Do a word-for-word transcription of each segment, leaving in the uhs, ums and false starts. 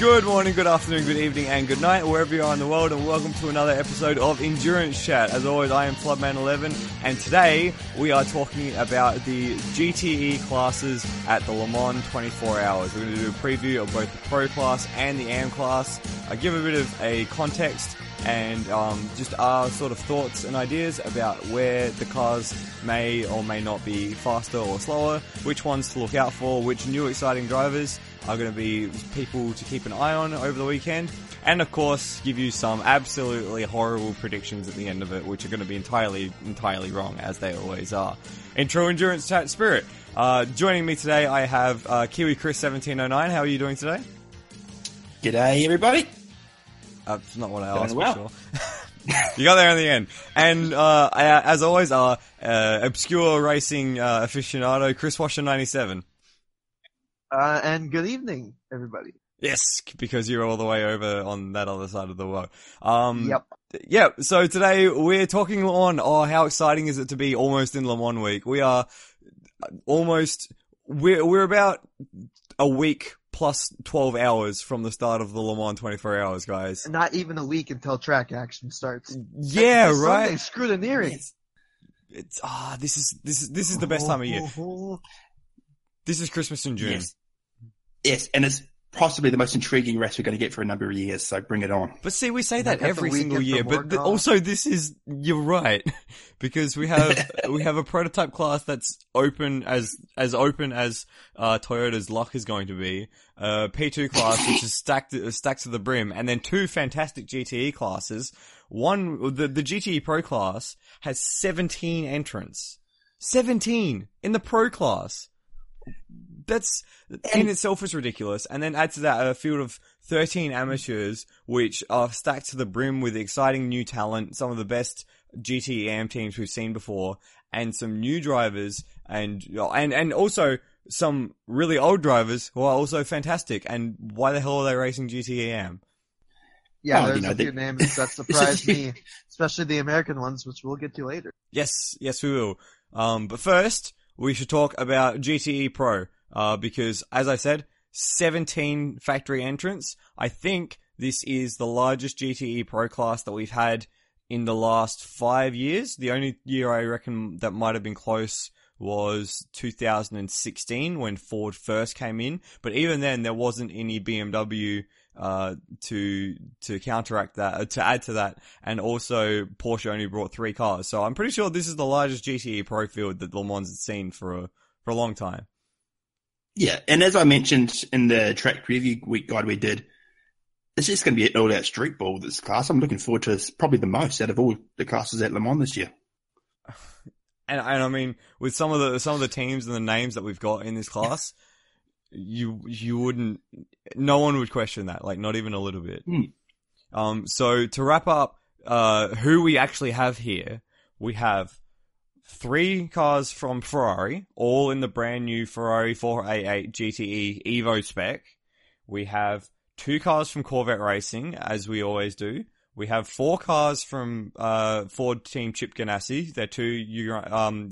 Good morning, good afternoon, good evening, and good night, wherever you are in the world, and welcome to another episode of Endurance Chat. As always, I am Floodman eleven, and today we are talking about the G T E classes at the Le Mans twenty-four hours. We're going to do a preview of both the Pro class and the A M class, uh, give a bit of a context, and um, just our sort of thoughts and ideas about where the cars may or may not be faster or slower, which ones to look out for, which new exciting drivers are going to be people to keep an eye on over the weekend, and of course give you some absolutely horrible predictions at the end of it, which are going to be entirely, entirely wrong, as they always are. In true Endurance Chat spirit, uh, joining me today I have uh, Kiwi Chris seventeen oh nine. How are you doing today? G'day everybody. Uh, that's not what I asked, well. for sure. You got there in the end. And uh, as always, our uh, obscure racing uh, aficionado, Chris Washer ninety-seven. Uh, and good evening, everybody. Yes, because you're all the way over on that other side of the world. Um, Yep. Yeah, so today we're talking on, oh, how exciting is it to be almost in Le Mans week? We are almost, we're, we're about a week plus twelve hours from the start of the Le Mans twenty-four hours, guys. Not even a week until track action starts. Yeah, It's right? Sunday, scrutineering. It's, it's, ah, this is, this is, this is the best time of year. This is Christmas in June. Yes. Yes, and it's possibly the most intriguing race we're going to get for a number of years, so bring it on. But see, we say that Got the every single weekend year, for but work th- off. also this is, you're right, because we have, we have a prototype class that's open as, as open as, uh, Toyota's luck is going to be, uh, P two class, which is stacked, uh, stacked to the brim, and then two fantastic G T E classes. One, the, the G T E Pro class has seventeen entrants. seventeen! In the Pro class! That's, in itself is ridiculous. And then add to that a field of thirteen amateurs, which are stacked to the brim with exciting new talent, some of the best G T E A M teams we've seen before, and some new drivers, and, and, and also some really old drivers who are also fantastic. And why the hell are they racing G T E A M? Yeah, Oh, there's you know, a few they- names that surprised me, especially the American ones, which we'll get to later. Yes, yes we will. Um, but first, we should talk about G T E Pro. Uh, because, as I said, seventeen factory entrants. I think this is the largest G T E Pro class that we've had in the last five years. The only year I reckon that might have been close was two thousand sixteen when Ford first came in. But even then, there wasn't any B M W, uh, to, to counteract that, uh, to add to that. And also, Porsche only brought three cars. So I'm pretty sure this is the largest G T E Pro field that Le Mans has seen for a, for a long time. Yeah, and as I mentioned in the track preview week guide we did, it's just going to be an all-out street ball, this class. I'm looking forward to this, probably the most out of all the classes at Le Mans this year. And, and I mean, with some of the, some of the teams and the names that we've got in this class, you, you wouldn't, no one would question that, like not even a little bit. Mm. Um, so to wrap up, uh, who we actually have here, we have three cars from Ferrari, all in the brand new Ferrari four eighty-eight G T E Evo spec. We have two cars from Corvette Racing, as we always do. We have four cars from uh, Ford Team Chip Ganassi. They're two Euro- um,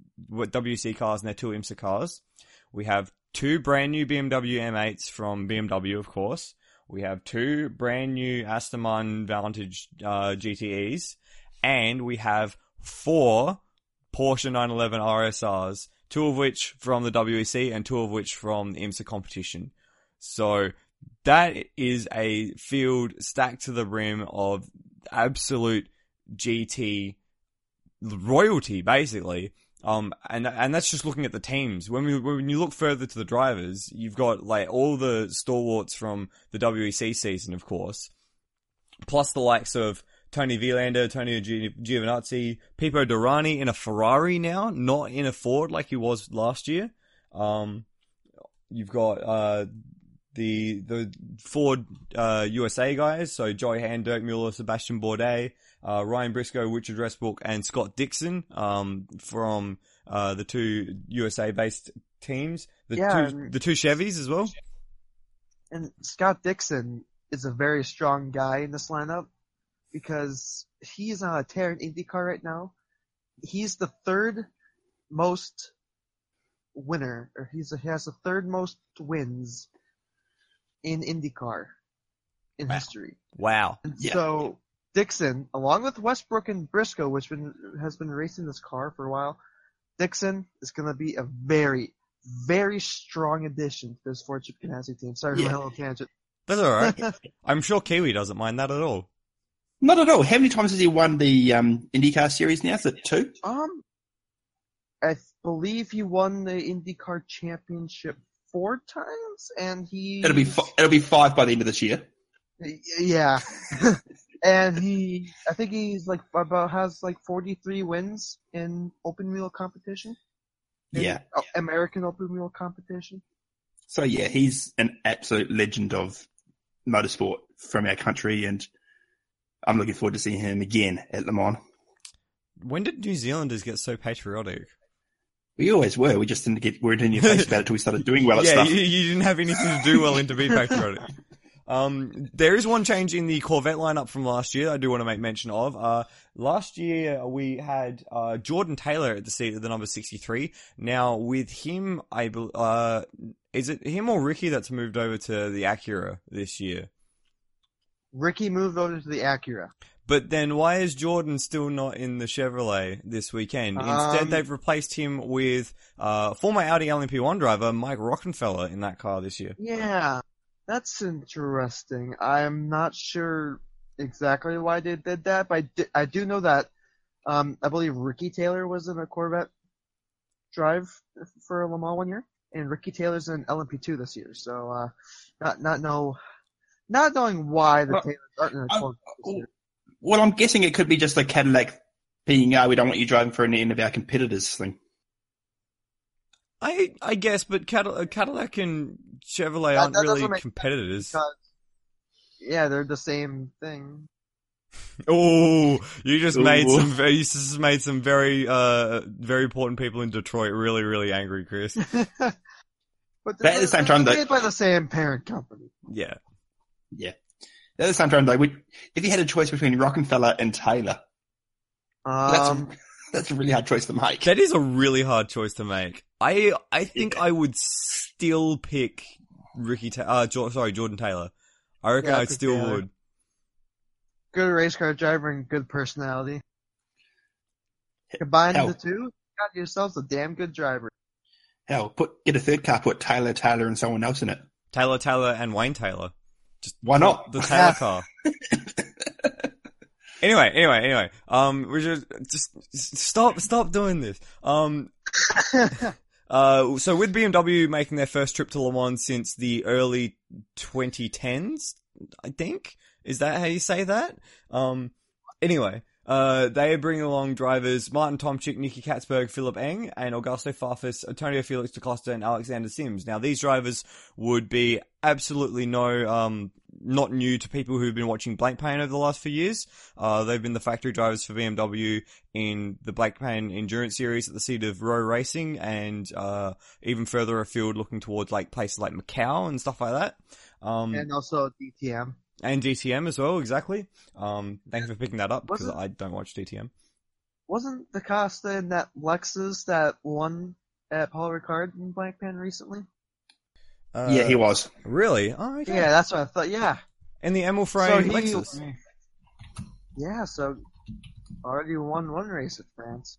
W C cars and they're two IMSA cars. We have two brand new B M W M eights from B M W, of course. We have two brand new Aston Martin Vantage uh, G T Es. And we have four Porsche nine eleven R S Rs, two of which from the W E C and two of which from the IMSA competition. So that is a field stacked to the brim of absolute G T royalty, basically. Um, and and that's just looking at the teams. When we when you look further to the drivers, you've got like all the stalwarts from the W E C season, of course, plus the likes of Tony Vilander, Tony Giovinazzi, Pipo Derani in a Ferrari now, not in a Ford like he was last year. Um, you've got, uh, the, the Ford, uh, U S A guys. So Joey Hand, Dirk Mueller, Sebastian Bourdais, uh, Ryan Briscoe, Richard Westbrook, and Scott Dixon, um, from, uh, the two U S A based teams. The Yeah, two, and- the two Chevys as well. And Scott Dixon is a very strong guy in this lineup because he's on a tear in IndyCar right now. He's the third most winner, or he's he has the third most wins in IndyCar, in Wow. history. Wow. And Yeah. so Dixon, along with Westbrook and Briscoe, which been, has been racing this car for a while, Dixon is going to be a very, very strong addition to this Ford Chip Ganassi team. Sorry for Yeah. my little tangent. That's alright. I'm sure Kiwi doesn't mind that at all. Not at all. How many times has he won the um, IndyCar series now? Is it two? Um, I believe he won the IndyCar championship four times, and he It'll be fi- it'll be five by the end of this year. yeah, and he I think he's like about has like forty-three wins in open wheel competition. In Yeah. American open wheel competition. So yeah, he's an absolute legend of motorsport from our country, and I'm looking forward to seeing him again at Le Mans. When did New Zealanders get so patriotic? We always were. We just didn't get word in your face about it until we started doing well at yeah, stuff. you, you didn't have anything to do well in to be patriotic. Um, there is one change in the Corvette lineup from last year I do want to make mention of. Uh, last year we had, uh, Jordan Taylor at the seat of the number sixty-three. Now with him, I, bel- uh, is it him or Ricky that's moved over to the Acura this year? Ricky moved over to the Acura. But then why is Jordan still not in the Chevrolet this weekend? Instead, Um, they've replaced him with, uh, former Audi L M P one driver Mike Rockenfeller in that car this year. Yeah, that's interesting. I'm not sure exactly why they did that, but I, di- I do know that um, I believe Ricky Taylor was in a Corvette drive for Le Mans one year, and Ricky Taylor's in L M P two this year. So uh, not not know not knowing why the Well, Taylors aren't in a I- Corvette this year. Well, I'm guessing it could be just like Cadillac being, uh, we don't want you driving for any of our competitors thing. I I guess, but Cadil- Cadillac and Chevrolet That- aren't that really doesn't make sense competitors. Because, yeah, they're the same thing. Oh, you just made Ooh. some very, you just made some very uh very important people in Detroit really really angry, Chris. But But they're, at the same they're time, though- made by the same parent company. Yeah. Yeah. At the same time, though, we, if you had a choice between Rockefeller and Taylor, that's, Um, a, that's a really hard choice to make. That is a really hard choice to make. I I think I would still pick Ricky. Ta- uh, jo- sorry, Jordan Taylor. I reckon Yeah, I I pick still Taylor. would. good race car driver and good personality. Combine Hell. the two, you got yourselves a damn good driver. Hell, put get a third car, put Taylor, Taylor, and someone else in it. Taylor Taylor and Wayne Taylor. Just Why not? the Taylor car. Anyway, anyway, anyway. Um, we just just just stop stop doing this. Um. Uh, so with B M W making their first trip to Le Mans since the early twenty tens, I think. Is that how you say that? Um, anyway, uh, they are bringing along drivers Martin Tomczyk, Nicky Katzberg, Philip Eng, and Augusto Farfus, Antonio Felix da Costa, and Alexander Sims. Now, these drivers would be absolutely no, um, not new to people who've been watching Blank Pain over the last few years. Uh, they've been the factory drivers for B M W in the Blank Pain Endurance Series at the seat of Rowe Racing, and uh, even further afield, looking towards like places like Macau and stuff like that. Um, And also D T M. and D T M as well, exactly. Um, thank you for picking that up because Wasn't- I don't watch D T M. Wasn't DaCosta in that Lexus that won at Paul Ricard in Black Pan recently? Uh, yeah, he was. Really? Oh, okay. Yeah, that's what I thought. Yeah. And the Emil Frey So he- Lexus. Yeah, so already won one race at France.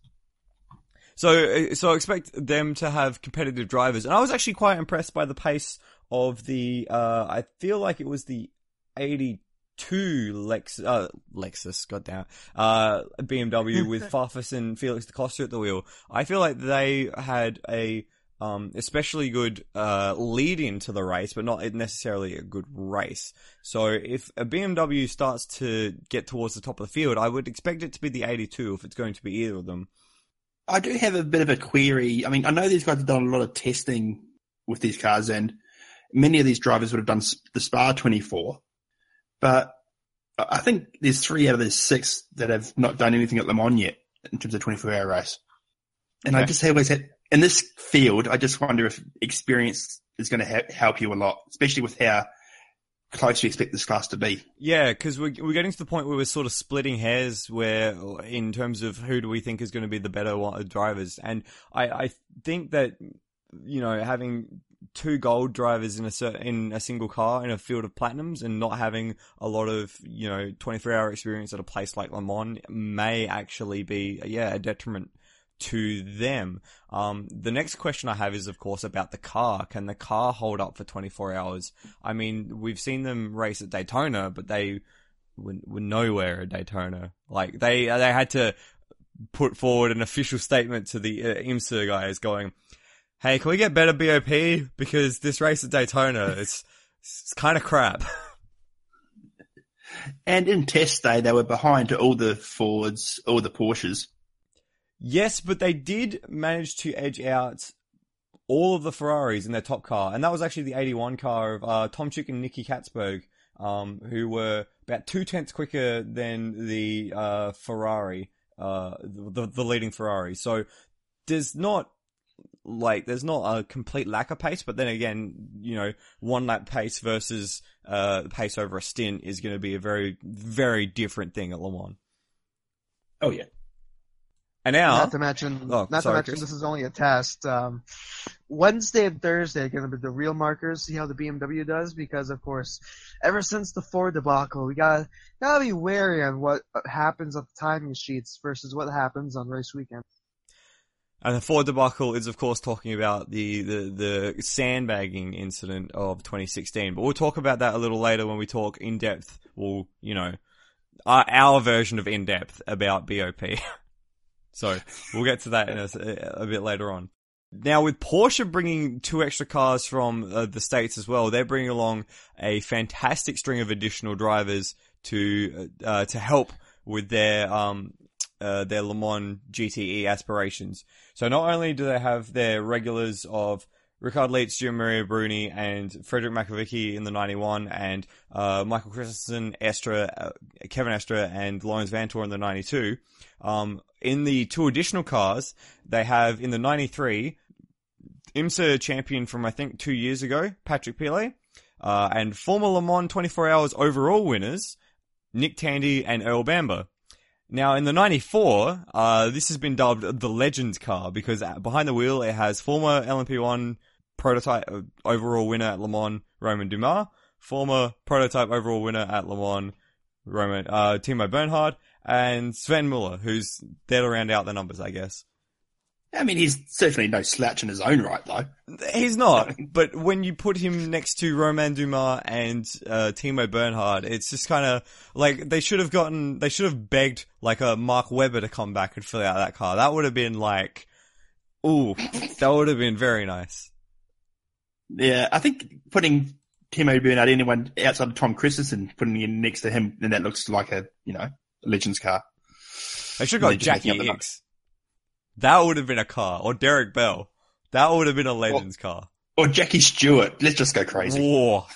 So, uh, so I expect them to have competitive drivers. And I was actually quite impressed by the pace of the, uh, I feel like it was the eighty-two Lex, uh, Lexus, goddamn, uh, B M W with Farfus and Felix da Costa at the wheel. I feel like they had a, um, especially good, uh, lead into the race, but not necessarily a good race. So if a B M W starts to get towards the top of the field, I would expect it to be the eighty-two if it's going to be either of them. I do have a bit of a query. I mean, I know these guys have done a lot of testing with these cars, and many of these drivers would have done the Spa twenty-four. But I think there's three out of the six that have not done anything at Le Mans yet in terms of twenty-four hour race. And Okay. I just always had, in this field, I just wonder if experience is going to ha- help you a lot, especially with how close you expect this class to be. Yeah, because we're, we're getting to the point where we're sort of splitting hairs where, in terms of who do we think is going to be the better one, drivers. And I, I think that, you know, having two gold drivers in a cer- in a single car in a field of platinums, and not having a lot of, you know, twenty-four hour experience at a place like Le Mans may actually be, yeah, a detriment to them. Um, the next question I have is, of course, about the car. Can the car hold up for twenty-four hours? I mean, we've seen them race at Daytona, but they were, were nowhere at Daytona. Like, they, they had to put forward an official statement to the uh, IMSA guys going, hey, can we get better B O P? Because this race at Daytona, it's, it's kind of crap. And in test day, they were behind all the Fords, all the Porsches. Yes, but they did manage to edge out all of the Ferraris in their top car. And that was actually the eighty-one car of uh, Tomczyk and Nicky Katzberg, um, who were about two tenths quicker than the uh, Ferrari. Uh, the, the leading Ferrari. So there's not, like, there's not a complete lack of pace, but then again, you know, one lap pace versus, uh, pace over a stint is going to be a very, very different thing at Le Mans. Oh, yeah. And now, not to mention, oh, not sorry, to mention, Chris. this is only a test. Um, Wednesday and Thursday are going to be the real markers. See how the B M W does, because of course, ever since the Ford debacle, we got gotta be wary on what happens at the timing sheets versus what happens on race weekend. And the Ford debacle is, of course, talking about the, the, the sandbagging incident of twenty sixteen. But we'll talk about that a little later when we talk in depth. Well, you know, our, our version of in depth about B O P. So we'll get to that in a, a bit later on. Now, with Porsche bringing two extra cars from uh, the States as well, they're bringing along a fantastic string of additional drivers to uh, to help with their um uh, their Le Mans G T E aspirations. So not only do they have their regulars of Richard Leitz, Gianmaria Bruni, and Frederick Makovicky in the ninety-one, and uh, Michael Christensen, Estra, uh, Kevin Estra, and Lawrence Vantor in the ninety-two. Um, in the two additional cars, they have in the ninety-three, IMSA champion from I think two years ago, Patrick Pilet, uh, and former Le Mans twenty-four hours overall winners, Nick Tandy and Earl Bamber. Now, in the ninety-four, uh, this has been dubbed the Legends car, because behind the wheel it has former L M P one prototype uh, overall winner at Le Mans, Romain Dumas, former prototype overall winner at Le Mans, Roman, uh, Timo Bernhard, and Sven Muller, who's there to round out the numbers, I guess. I mean, he's certainly no slouch in his own right, though. He's not, but when you put him next to Romain Dumas and uh, Timo Bernhard, it's just kind of like they should have gotten, they should have begged like a Mark Webber to come back and fill out that car. That would have been like, ooh, that would have been very nice. Yeah, I think putting Timo Bernhard, anyone outside of Tom Christensen, putting him next to him, then that looks like a, you know, a Legends car. They should have got Jackie Hicks. That would have been a car. Or Derek Bell. That would have been a Legends or, car. Or Jackie Stewart. Let's just go crazy. Whoa.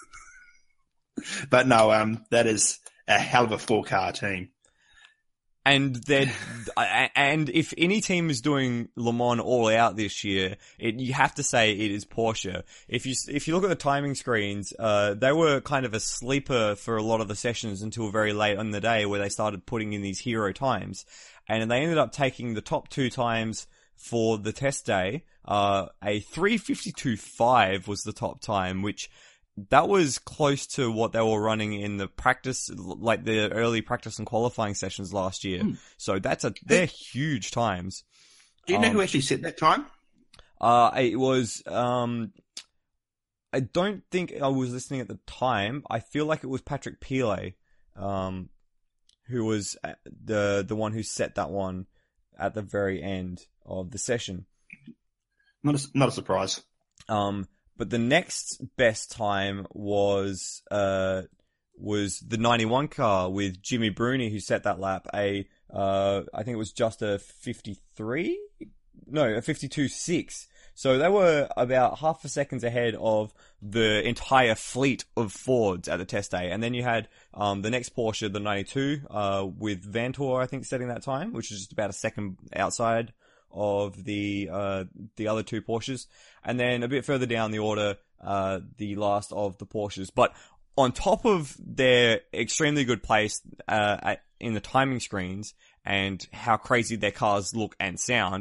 But no, um, that is a hell of a four-car team. And then, and if any team is doing Le Mans all out this year, it, you have to say it is Porsche. If you, if you look at the timing screens, uh, they were kind of a sleeper for a lot of the sessions until very late in the day where they started putting in these hero times. And they ended up taking the top two times for the test day. Uh, a three fifty-two five was the top time, which that was close to what they were running in the practice, like the early practice and qualifying sessions last year. Mm. So that's a, they're huge times. Do you know um, who actually set that time? Uh, it was, um, I don't think I was listening at the time. I feel like it was Patrick Pilet, um, who was the, the one who set that one at the very end of the session. Not a, not a surprise. Um, But the next best time was uh was the ninety-one car with Jimmy Bruni, who set that lap. A uh I think it was just a fifty-three, no, a fifty-two six. So they were about half a seconds ahead of the entire fleet of Fords at the test day. And then you had um the next Porsche, the ninety-two, uh with Vantor, I think, setting that time, which is just about a second outside of the uh the other two Porsches, and then a bit further down the order, uh the last of the Porsches. But on top of their extremely good place uh at, in the timing screens and how crazy their cars look and sound,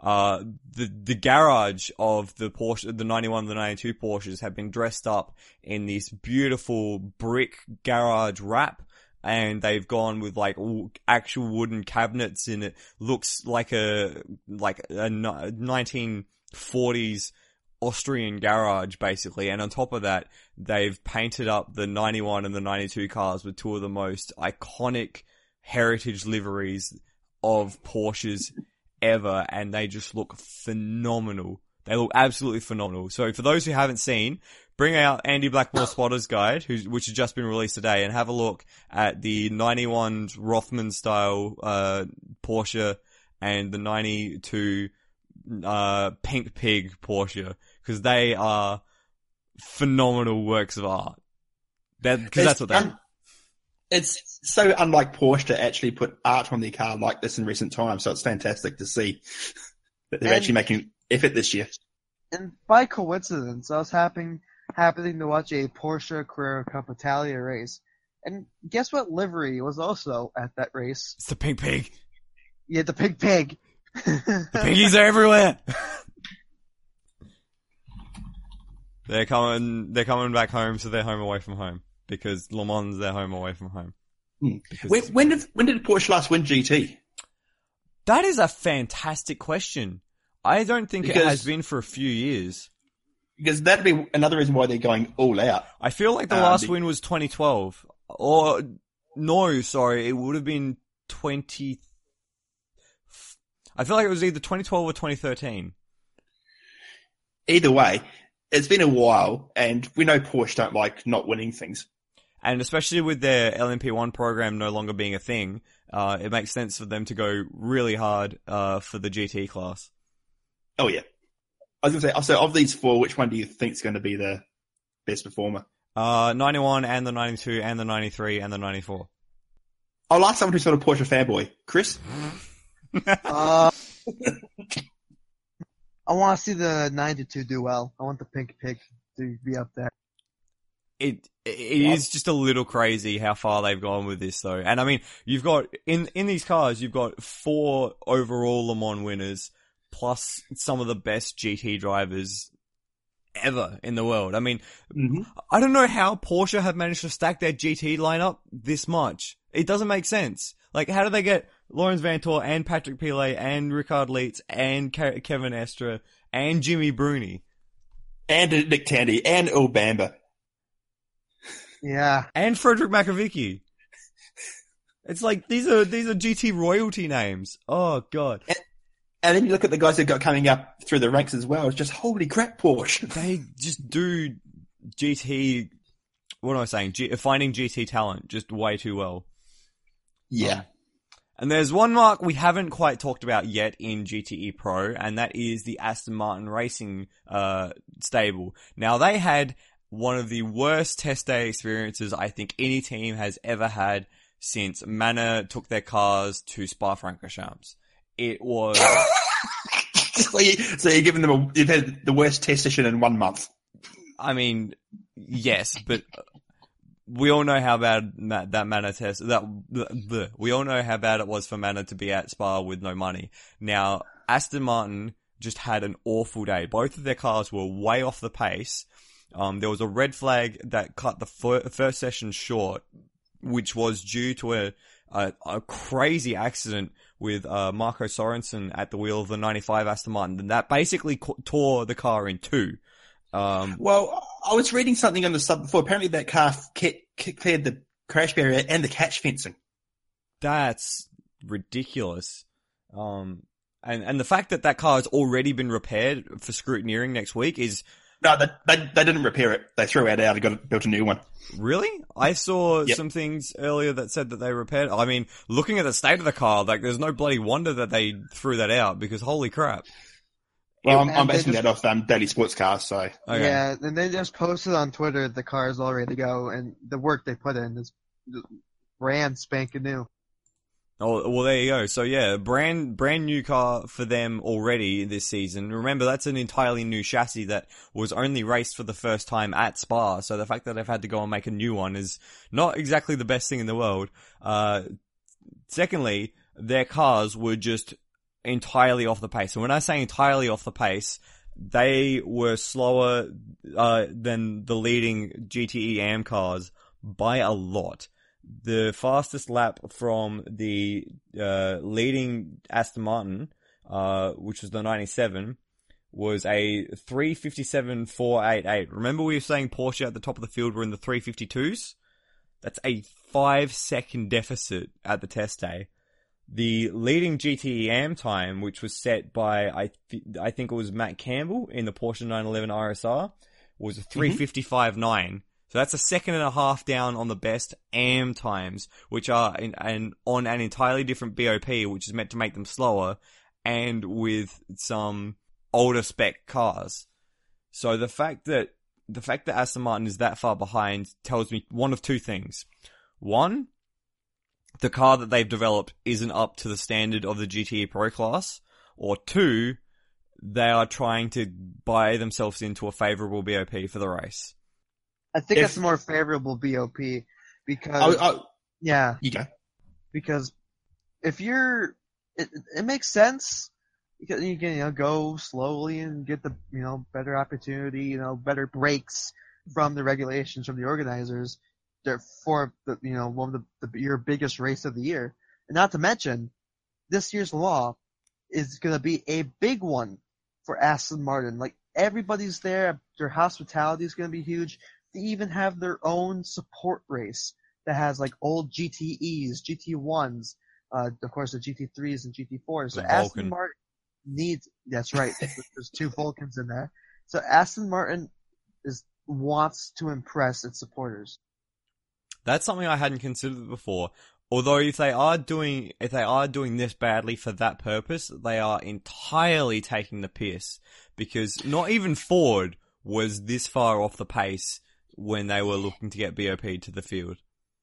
Uh, the, the garage of the Porsche, the ninety-one and the ninety-two Porsches have been dressed up in this beautiful brick garage wrap. And they've gone with like actual wooden cabinets and it looks like a, like a nineteen forties Austrian garage basically. And on top of that, they've painted up the ninety-one and the ninety-two cars with two of the most iconic heritage liveries of Porsches ever. And they just look phenomenal. They look absolutely phenomenal. So for those who haven't seen, bring out Andy Blackmore Spotter's Guide, who's, which has just been released today, and have a look at the ninety-one Rothman style, uh, Porsche and the ninety-two, uh, Pink Pig Porsche, because they are phenomenal works of art. That, cause that's what they are. It's so unlike Porsche to actually put art on their car like this in recent times, so it's fantastic to see that they're and, actually making effort this year. And by coincidence, I was happening happening to watch a Porsche Carrera Cup Italia race, and guess what livery was also at that race? It's the Pink Pig. Yeah, the Pink Pig. The piggies are everywhere. They're coming. They're coming back home, so they're home away from home because Le Mans their home away from home. Hmm. When, when did when did Porsche last win G T? That is a fantastic question. I don't think because, it has been for a few years. Because that'd be another reason why they're going all out. I feel like the um, last the, win was twenty twelve. Or, no, sorry, it would have been twenty... I feel like it was either twenty twelve or twenty thirteen. Either way, it's been a while, and we know Porsche don't like not winning things. And especially with their L M P one program no longer being a thing, uh, it makes sense for them to go really hard uh, for the G T class. Oh, yeah. I was going to say, so of these four, which one do you think is going to be the best performer? Uh, ninety-one and the ninety-two and the ninety-three and the ninety-four. I'll ask someone who's not a Porsche fanboy. Chris? uh, I want to see the ninety-two do well. I want the Pink Pig to be up there. It it yeah. is just a little crazy how far they've gone with this, though. And I mean, you've got in in these cars, you've got four overall Le Mans winners, plus some of the best G T drivers ever in the world. I mean, mm-hmm. I don't know how Porsche have managed to stack their G T lineup this much. It doesn't make sense. Like, how do they get Lawrence Vanthoor and Patrick Pilet and Ricard Leitz and Ke- Kevin Estre and Jimmy Bruni and Nick Tandy and Earl Bamber? Yeah, and Frederick Makovicky. It's like these are these are G T royalty names. Oh god. And, and then you look at the guys that got coming up through the ranks as well. It's just holy crap, Porsche. They just do G T. What am I saying? G, finding G T talent just way too well. Yeah. Um, and there's one mark we haven't quite talked about yet in G T E Pro, and that is the Aston Martin Racing uh stable. Now, they had one of the worst test day experiences I think any team has ever had since Manor took their cars to Spa-Francorchamps. It was... so, you, so you're giving them a... You've had the worst test session in one month. I mean, yes, but we all know how bad that Manor test... That the, we all know how bad it was for Manor to be at Spa with no money. Now, Aston Martin just had an awful day. Both of their cars were way off the pace. Um, there was a red flag that cut the fir- first session short, which was due to a, a, a crazy accident with, uh, Marco Sorensen at the wheel of the ninety-five Aston Martin. And that basically co- tore the car in two. Um, well, I was reading something on the sub before. Apparently that car ke- ke- cleared the crash barrier and the catch fencing. That's ridiculous. Um, and, and the fact that that car has already been repaired for scrutineering next week is... No, they, they they didn't repair it. They threw it out and got built a new one. Really? I saw yep. some things earlier that said that they repaired. I mean, looking at the state of the car, like, there's no bloody wonder that they threw that out because holy crap. Well, I'm, I'm basing just, that off um, Daily Sports Cars, so. Okay. Yeah, and they just posted on Twitter the car is all ready to go, and the work they put in is brand spanking new. Oh, well, there you go. So yeah, brand, brand new car for them already this season. Remember, that's an entirely new chassis that was only raced for the first time at Spa. So the fact that they've had to go and make a new one is not exactly the best thing in the world. Uh, secondly, their cars were just entirely off the pace. And when I say entirely off the pace, they were slower uh, than the leading G T E A M cars by a lot. The fastest lap from the uh, leading Aston Martin, uh, which was the ninety-seven, was a three fifty-seven point four eight eight. Remember we were saying Porsche at the top of the field were in the three fifty-twos? That's a five second deficit at the test day. The leading G T E A M time, which was set by, I th- I think it was Matt Campbell in the Porsche nine eleven R S R, was a three fifty-five point nine. Mm-hmm. So that's a second and a half down on the best A M times, which are in, and on an entirely different B O P, which is meant to make them slower, and with some older spec cars. So the fact that the fact that Aston Martin is that far behind tells me one of two things. One, the car that they've developed isn't up to the standard of the G T E Pro class. Or two, they are trying to buy themselves into a favourable B O P for the race. I think If- it's a more favorable B O P because, I, I, yeah, you go. because if you're, it, it makes sense because you can, you know, go slowly and get the, you know, better opportunity, you know, better breaks from the regulations from the organizers for the, you know, one of the, the your biggest race of the year. And not to mention, this year's law is going to be a big one for Aston Martin. Like, everybody's there. Their hospitality is going to be huge. They even have their own support race that has like old G T Es, G T ones, uh, of course the G T threes and G T fours. So The Aston Vulcan. Martin needs, that's right. There's two Vulcans in there. So Aston Martin is, wants to impress its supporters. That's something I hadn't considered before. Although if they are doing, if they are doing this badly for that purpose, they are entirely taking the piss. Because not even Ford was this far off the pace when they were looking to get B O P to the field.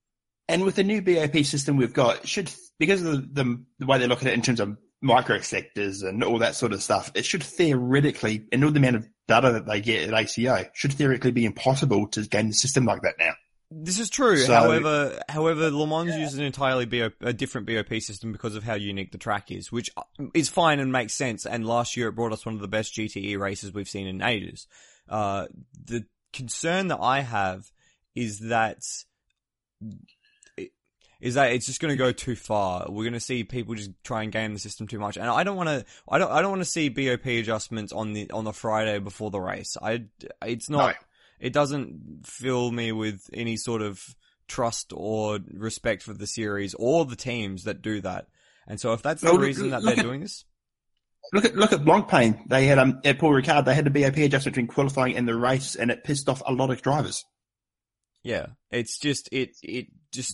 And with the new B O P system we've got, should because of the, the, the way they look at it in terms of microsectors and all that sort of stuff, it should theoretically, and all the amount of data that they get at A C O, should theoretically be impossible to game a system like that now. This is true. So- however, however, Le Mans uses an entirely B O, a different B O P system because of how unique the track is, which is fine and makes sense. And last year it brought us one of the best G T E races we've seen in ages. Uh, the concern that I have is that is that it's just going to go too far. We're going to see people just try and game the system too much, and I don't want to. I don't. I don't want to see B O P adjustments on the on the Friday before the race. I. It's not. No. It doesn't fill me with any sort of trust or respect for the series or the teams that do that. And so, if that's the Well, look- reason that look they're at- doing this, Look at look at Blancpain. They had um at Paul Ricard. They had the B O P adjustment between qualifying and the race, and it pissed off a lot of drivers. yeah, it's just it it just.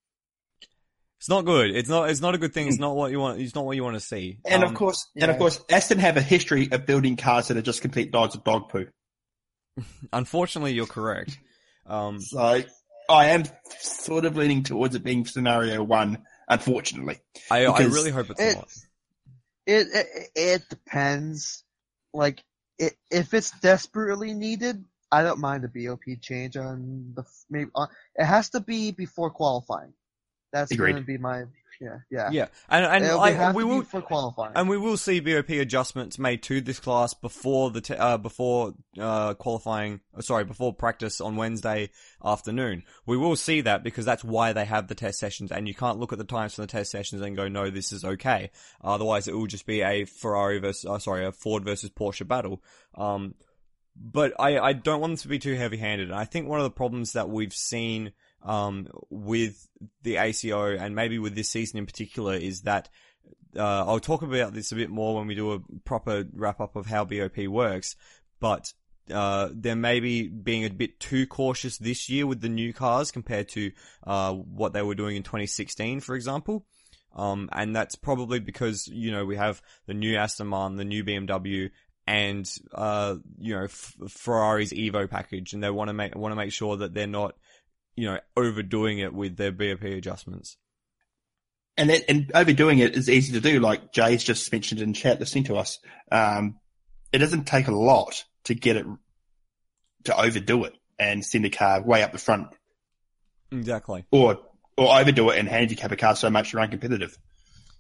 It's not good. It's not. It's not a good thing. It's not what you want. It's not what you want to see. And Um, of course, and yeah. of course, Aston have a history of building cars that are just complete dogs of dog poo. unfortunately, you're correct. Um, So I am sort of leaning towards it being scenario one, unfortunately. I I Because really hope it's it- not. It, it, it depends. Like, it, if it's desperately needed, I don't mind a B O P change on the, maybe, on, it has to be before qualifying. That's Agreed. going to be my, yeah, yeah. Yeah, and and It'll I, have we to will. be for qualifying. And we will see B O P adjustments made to this class before the te- uh, before uh, qualifying. uh, Sorry, before practice on Wednesday afternoon. We will see that because that's why they have the test sessions, and you can't look at the times from the test sessions and go, "No, this is okay." Otherwise, it will just be a Ferrari versus, uh, sorry, a Ford versus Porsche battle. Um, but I I don't want them to be too heavy-handed. And I think one of the problems that we've seen um with the A C O and maybe with this season in particular is that. Uh, I'll talk about this a bit more when we do a proper wrap-up of how B O P works, but uh, they're maybe being a bit too cautious this year with the new cars compared to uh, what they were doing in twenty sixteen, for example. Um, and that's probably because, you know, we have the new Aston Martin, the new B M W, and, uh, you know, F- Ferrari's Evo package, and they want to make want to make sure that they're not, you know, overdoing it with their B O P adjustments. And that, and overdoing it is easy to do, like Jay's just mentioned in chat listening to us. Um, it doesn't take a lot to get it, to overdo it and send a car way up the front. Exactly. Or, or overdo it and handicap a car so much you're uncompetitive.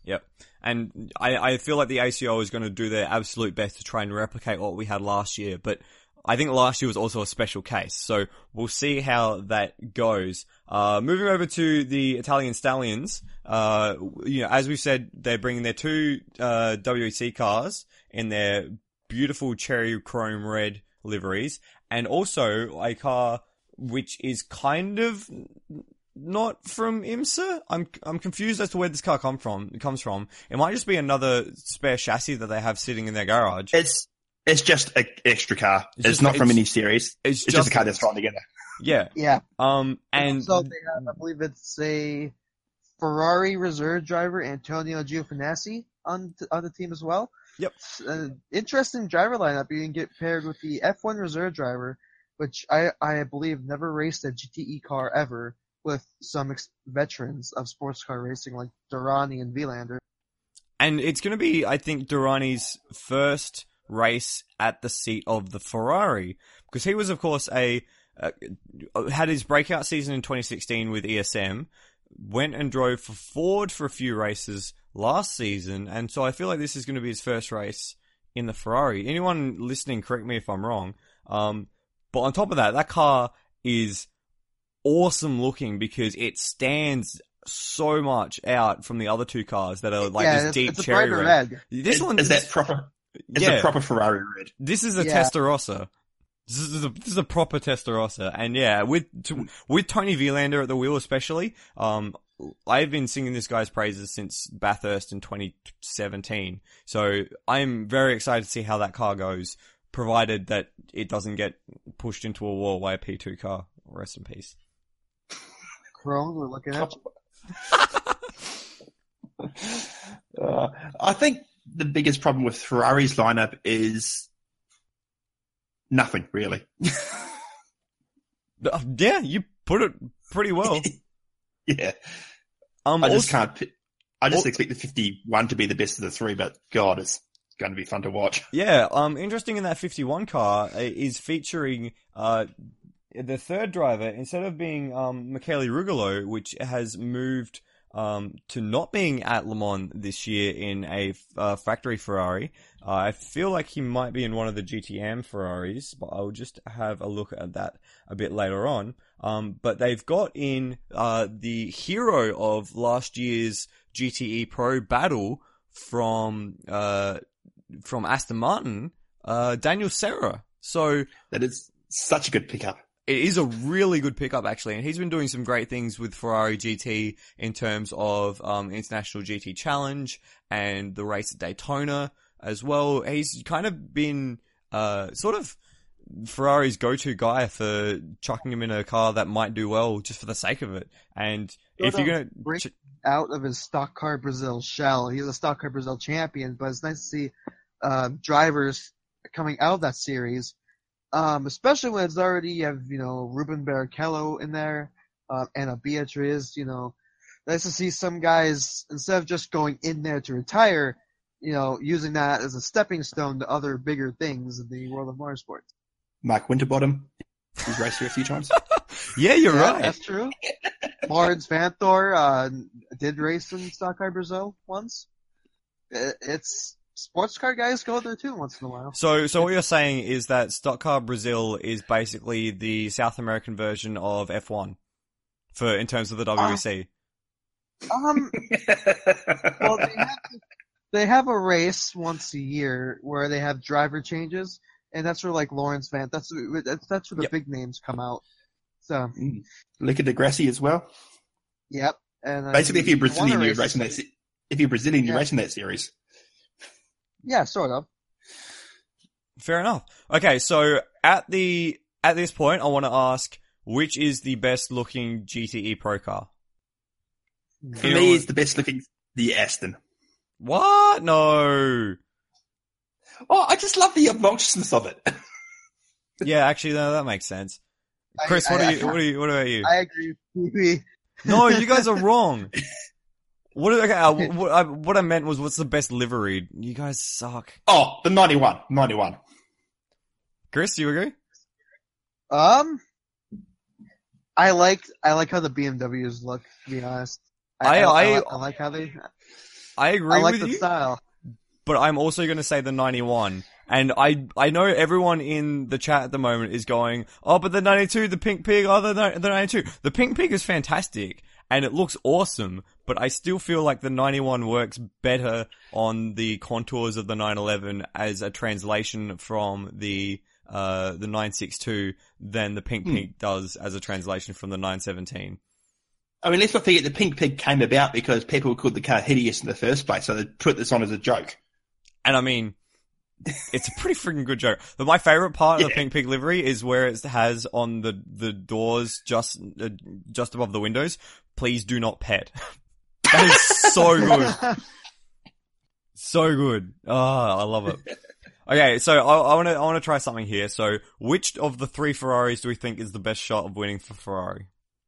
Yep. And I, I feel like the A C O is going to do their absolute best to try and replicate what we had last year, but I think last year was also a special case, so we'll see how that goes. Uh, moving over to the Italian Stallions, uh, you know, as we said, they're bringing their two, uh, W E C cars in their beautiful cherry chrome red liveries, and also a car which is kind of not from IMSA. I'm I'm confused as to where this car come from. It comes from. It might just be another spare chassis that they have sitting in their garage. It's it's just an extra car. It's It's, just- not from it's- any series. It's, It's just, a car that's thrown together. yeah. Yeah. Um and so they have, I believe it's a Ferrari reserve driver, Antonio Giovinazzi, on on the team as well. Yep. Uh, interesting driver lineup. You can get paired with the F one reserve driver, which I I believe never raced a G T E car ever, with some ex- veterans of sports car racing like Durrani and Vilander. And it's going to be, I think, Durrani's first race at the seat of the Ferrari, because he was, of course, a uh, had his breakout season in twenty sixteen with E S M, went and drove for Ford for a few races last season, and so I feel like this is going to be his first race in the Ferrari. Anyone listening, correct me if I'm wrong. Um, but on top of that, that car is awesome looking because it stands so much out from the other two cars that are like yeah, this it's, deep it's a cherry brighter red. red. This is, one is that proper? It's yeah, a proper Ferrari red. this is a Yeah. Testarossa. This is a, this is a proper Testarossa, and yeah, with to, with Tony Vilander at the wheel especially, um, I've been singing this guy's praises since Bathurst in twenty seventeen. So I'm very excited to see how that car goes, provided that it doesn't get pushed into a wall by a P two car. Rest in peace. Chrome, we're looking at. Uh, I think the biggest problem with Ferrari's lineup is nothing, really. Uh, Yeah, you put it pretty well. Yeah. Um, I just also- can't. pi- I just al- expect the fifty-one to be the best of the three, but God, it's going to be fun to watch. Yeah, um, interesting in that fifty-one car uh, is featuring, uh, the third driver, instead of being, um, Michele Rugolo, which has moved, um, to not being at Le Mans this year in a, uh, factory Ferrari. Uh, I feel like he might be in one of the G T M Ferraris, but I'll just have a look at that a bit later on. Um, but they've got in, uh, the hero of last year's G T E Pro battle from, uh, from Aston Martin, uh, Daniel Serra. So That is such a good pickup. it is a really good pickup actually, and he's been doing some great things with Ferrari G T in terms of, um, International G T Challenge and the race at Daytona as well. He's kind of been, uh, sort of Ferrari's go-to guy for chucking him in a car that might do well just for the sake of it. And if Sort you're of gonna, break- ch- Out of his Stock Car Brazil shell. He's a Stock Car Brazil champion, but it's nice to see uh, drivers coming out of that series, um, especially when it's already, you have, you know, Ruben Barrichello in there, uh, Anna Beatriz, you know. Nice to see some guys, instead of just going in there to retire, you know, using that as a stepping stone to other bigger things in the world of motorsports. Mark Winterbottom, he's raced here a few times. yeah, you're Yeah, right. that's true. Lawrence Vanthor uh, did race in Stock Car Brazil once. It, it's sports car guys go there too once in a while. So, so what you're saying is that Stock Car Brazil is basically the South American version of F one for in terms of the W E C. Um, well, they have, they have a race once a year where they have driver changes, and that's where like Lawrence Van. That's that's that's where the Yep. big names come out. So, Luca de Grassi as well. yep. And uh, Basically, if he- you're he won a Brazilian, you're race racing this that. se- If you're Brazilian, you're Yeah. racing that series. Yeah, sort of. Fair enough. Okay, so at the at this point, I want to ask, which is the best looking G T E Pro car? For You know me, what? it's the best looking. The Aston. What? No. Oh, I just love the obnoxiousness of it. Yeah, actually, no, that makes sense. Chris, I- what I- are you? What are you? What about you? I agree with you. No, you guys are wrong. What? Okay, uh, what, I, what I meant was, what's the best livery? You guys suck. Oh, the ninety-one. ninety-one. Chris, do you agree? Um, I like I like how the B M Ws look. To be honest, I- I- li- I like how they. I agree I like with the you, style. but I'm also going to say the ninety-one. And I I know everyone in the chat at the moment is going, oh, but the ninety-two, the Pink Pig, oh, the, the ninety-two. The Pink Pig is fantastic, and it looks awesome, but I still feel like the ninety-one works better on the contours of the nine eleven as a translation from the uh the nine sixty-two than the Pink Hmm. Pig does as a translation from the nine seventeen. I mean, let's not forget the Pink Pig came about because people called the car hideous in the first place, so they put this on as a joke. And I mean, it's a pretty freaking good joke. But my favorite part of the Yeah. Pink Pig livery is where it has on the the doors just uh, just above the windows, "Please do not pet." That is so good, so good. Oh, I love it. Okay, so I, I want to I want to try something here. So, which of the three Ferraris do we think is the best shot of winning for Ferrari?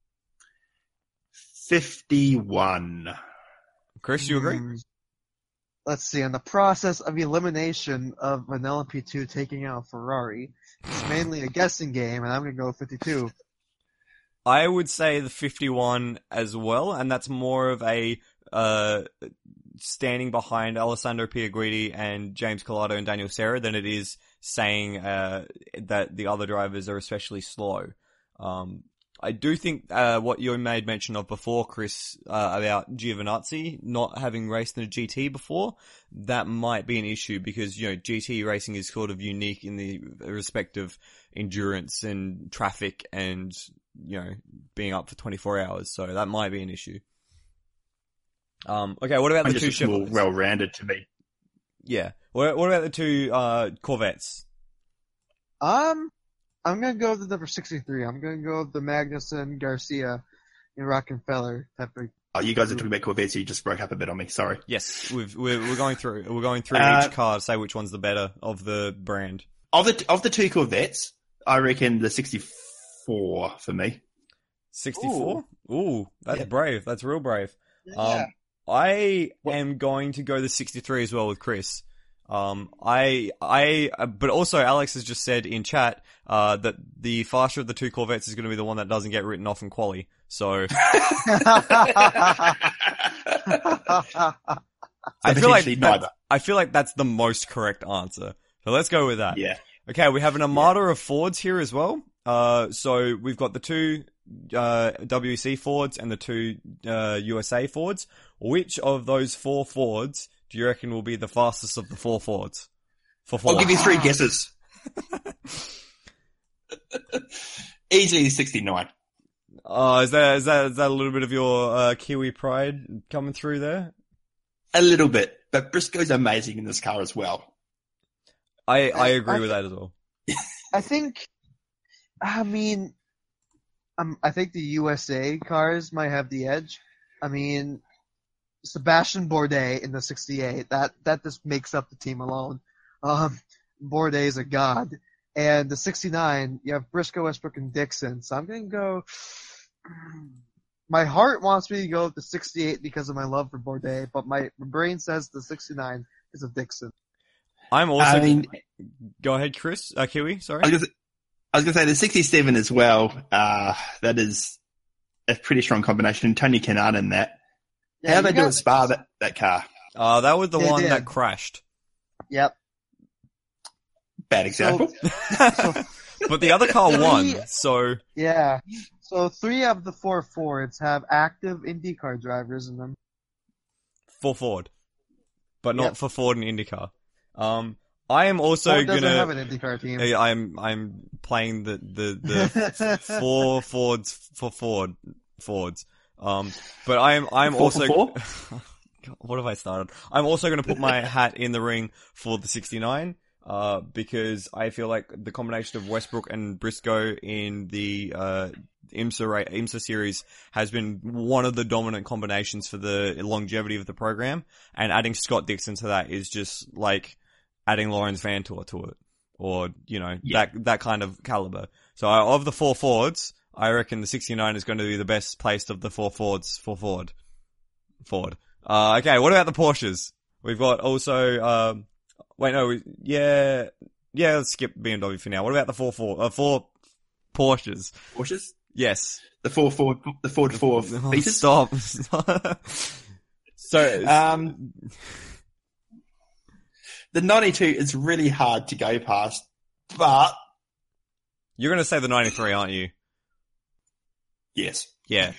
fifty-one. Chris, you agree? Hmm. Let's see. In the process of elimination of Vanilla P two taking out Ferrari, it's mainly a guessing game, and I'm going to go fifty-two. I would say the fifty-one as well, and that's more of a uh, standing behind Alessandro Piaguidi and James Collado and Daniel Serra than it is saying uh, that the other drivers are especially slow. Um, I do think uh, what you made mention of before, Chris, uh, about Giovinazzi not having raced in a G T before, that might be an issue because, you know, G T racing is sort of unique in the respect of endurance and traffic and, you know, being up for twenty-four hours. So that might be an issue. Um, okay, what about I'm the two just more Chevrolets? well-rounded to me. Yeah. What, what about the two uh, Corvettes? Um, I'm going to go with the number sixty-three. I'm going to go with the Magnussen, Garcia, and Rockefeller type of. Oh, you guys are talking about Corvettes, so you just broke up a bit on me. Sorry. Yes, we've, we're, we're going through we're going through Uh, each car to say which one's the better of the brand. Of the of the two Corvettes, I reckon the sixty-four for me. sixty-four? Ooh, that's Yeah. brave. That's real brave. Um, I am going to go the sixty-three as well with Chris. Um, I, I, uh, but also Alex has just said in chat, uh, that the faster of the two Corvettes is going to be the one that doesn't get written off in quali. So, I feel like potentially that, neither. I feel like that's the most correct answer. So let's go with that. Yeah. Okay, we have an armada of Fords here as well. Uh, so we've got the two, uh, W E C Fords and the two, uh, U S A Fords. Which of those four Fords do you reckon will be the fastest of the four Fords? For Ford. I'll give you three guesses. Easily sixty-nine. Oh, is that, is that, is that a little bit of your, uh, Kiwi pride coming through there? A little bit, but Briscoe's amazing in this car as well. I, I agree I- with that as well. I think, I mean, um, I think the U S A cars might have the edge. I mean, Sebastian Bourdais in the sixty-eight, that, that just makes up the team alone. Um, Bourdais is a god. And the sixty-nine, you have Briscoe, Westbrook, and Dixon. So I'm going to go, my heart wants me to go with the sixty-eight because of my love for Bourdais, but my brain says the sixty-nine is of Dixon. I'm also, I mean, go ahead, Chris, uh, Kiwi, sorry. I was gonna, I was gonna say the sixty-seven as well. Uh, that is a pretty strong combination. Tony Kanaan in that. Yeah, How they you do got- at Spa that, that car? Uh, that was the They one did. that crashed. Yep. Bad example. But the other car won, Three- so Yeah. So three of the four Fords have active IndyCar drivers in them. for Ford. But not Yep. for Ford and IndyCar. Um, I am also Ford doesn't gonna, have an IndyCar team. uh, I'm, I'm playing the, the, the four Fords for Ford, Fords. Um, but I'm, I'm Four also, for God, what have I started? I'm also gonna put my hat in the ring for the sixty-nine. Uh, because I feel like the combination of Westbrook and Briscoe in the, uh, IMSA, ra- IMSA series has been one of the dominant combinations for the longevity of the program, and adding Scott Dixon to that is just like adding Lawrence Vantor to it, or, you know, Yeah. that, that kind of caliber. So uh, of the four Fords, I reckon the sixty-nine is going to be the best placed of the four Fords for Ford. Ford. Uh, okay, what about the Porsches? We've got also, um, wait, no, we, yeah, yeah, let's skip B M W for now. What about the four, four, uh, four Porsches? Porsches. Yes. The four Ford, the Ford four Oh, Beaters. stop. So, Um, the ninety-two is really hard to go past, but you're going to say the ninety-three, aren't you? yes. Yeah.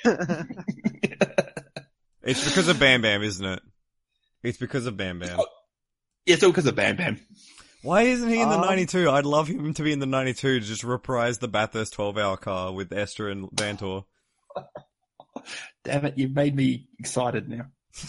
It's because of Bam Bam, isn't it? It's because of Bam Bam. It's all because of Bam Bam. Why isn't he in the Um, ninety-two? I'd love him to be in the ninety-two to just reprise the Bathurst twelve hour car with Esther and Vantor. Damn it, you've made me excited now.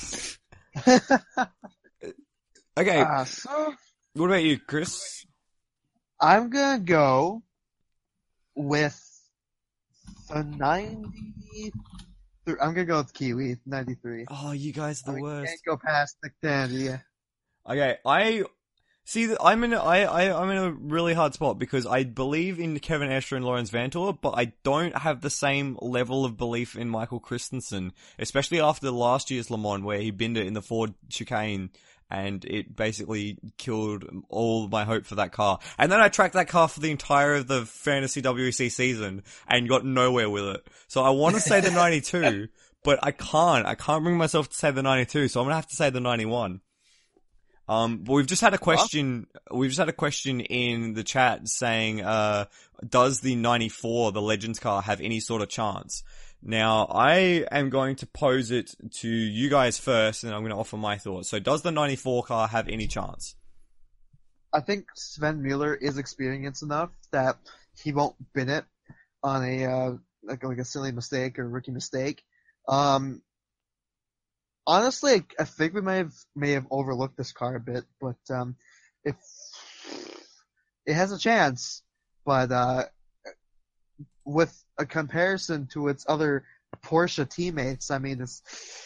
Okay, uh, so what about you, Chris? I'm gonna go with the ninety. I'm gonna go with Kiwi ninety-three. Oh, you guys are the I mean, worst. Can't go past Nick Tandy. Okay, I see. that I'm in. A, I, I I'm in a really hard spot because I believe in Kevin Escher and Lawrence Vantor, but I don't have the same level of belief in Michael Christensen, especially after last year's Le Mans where he binned it in the Ford chicane and it basically killed all my hope for that car. And then I tracked that car for the entire of the Fantasy W E C season and got nowhere with it. So I want to say the ninety-two, but I can't. I can't bring myself to say the ninety-two, so I'm gonna have to say the ninety-one. Um, but we've just had a question, we've just had a question in the chat saying, uh, does the ninety-four, the Legends car, have any sort of chance? Now, I am going to pose it to you guys first, and I'm going to offer my thoughts. So does the ninety-four car have any chance? I think Sven Mueller is experienced enough that he won't bin it on a, uh, like, like a silly mistake or rookie mistake. Um, honestly, I, I think we may have, may have overlooked this car a bit, but, um, if, it has a chance, but, uh, with a comparison to its other Porsche teammates, I mean, it's...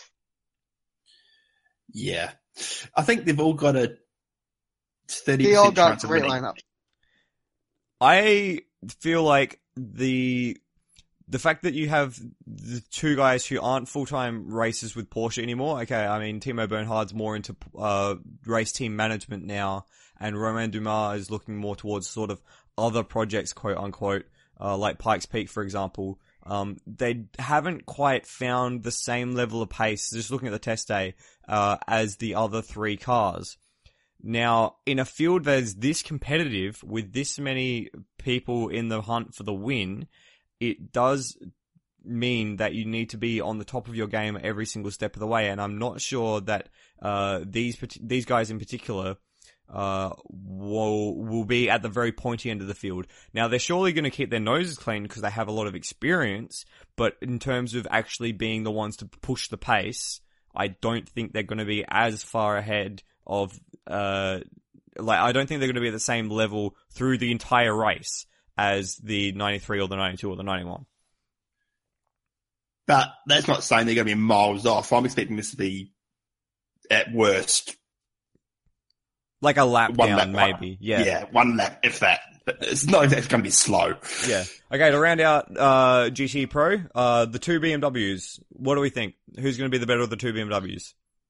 Yeah. I think they've all got a thirty percent They all got chance of great winning. lineup. I feel like the the fact that you have the two guys who aren't full-time racers with Porsche anymore, okay, I mean, Timo Bernhard's more into uh race team management now, and Romain Dumas is looking more towards sort of other projects, quote-unquote, uh, like Pikes Peak, for example. Um, they haven't quite found the same level of pace, just looking at the test day, uh, as the other three cars. Now, in a field that is this competitive, with this many people in the hunt for the win, it does mean that you need to be on the top of your game every single step of the way, and I'm not sure that, uh, these, these guys in particular, uh, will, will be at the very pointy end of the field. Now, they're surely going to keep their noses clean because they have a lot of experience, but in terms of actually being the ones to push the pace, I don't think they're going to be as far ahead of, uh, like, I don't think they're going to be at the same level through the entire race as the ninety-three or the ninety-two or the ninety-one. But that's not saying they're going to be miles off. I'm expecting this to be, at worst, Like a lap one down, lap, maybe. Yeah. Yeah, one lap, if that. But it's not exactly going to be slow. Yeah. Okay, to round out uh, G T E Pro, uh, the two B M Ws. What do we think? Who's going to be the better of the two B M Ws?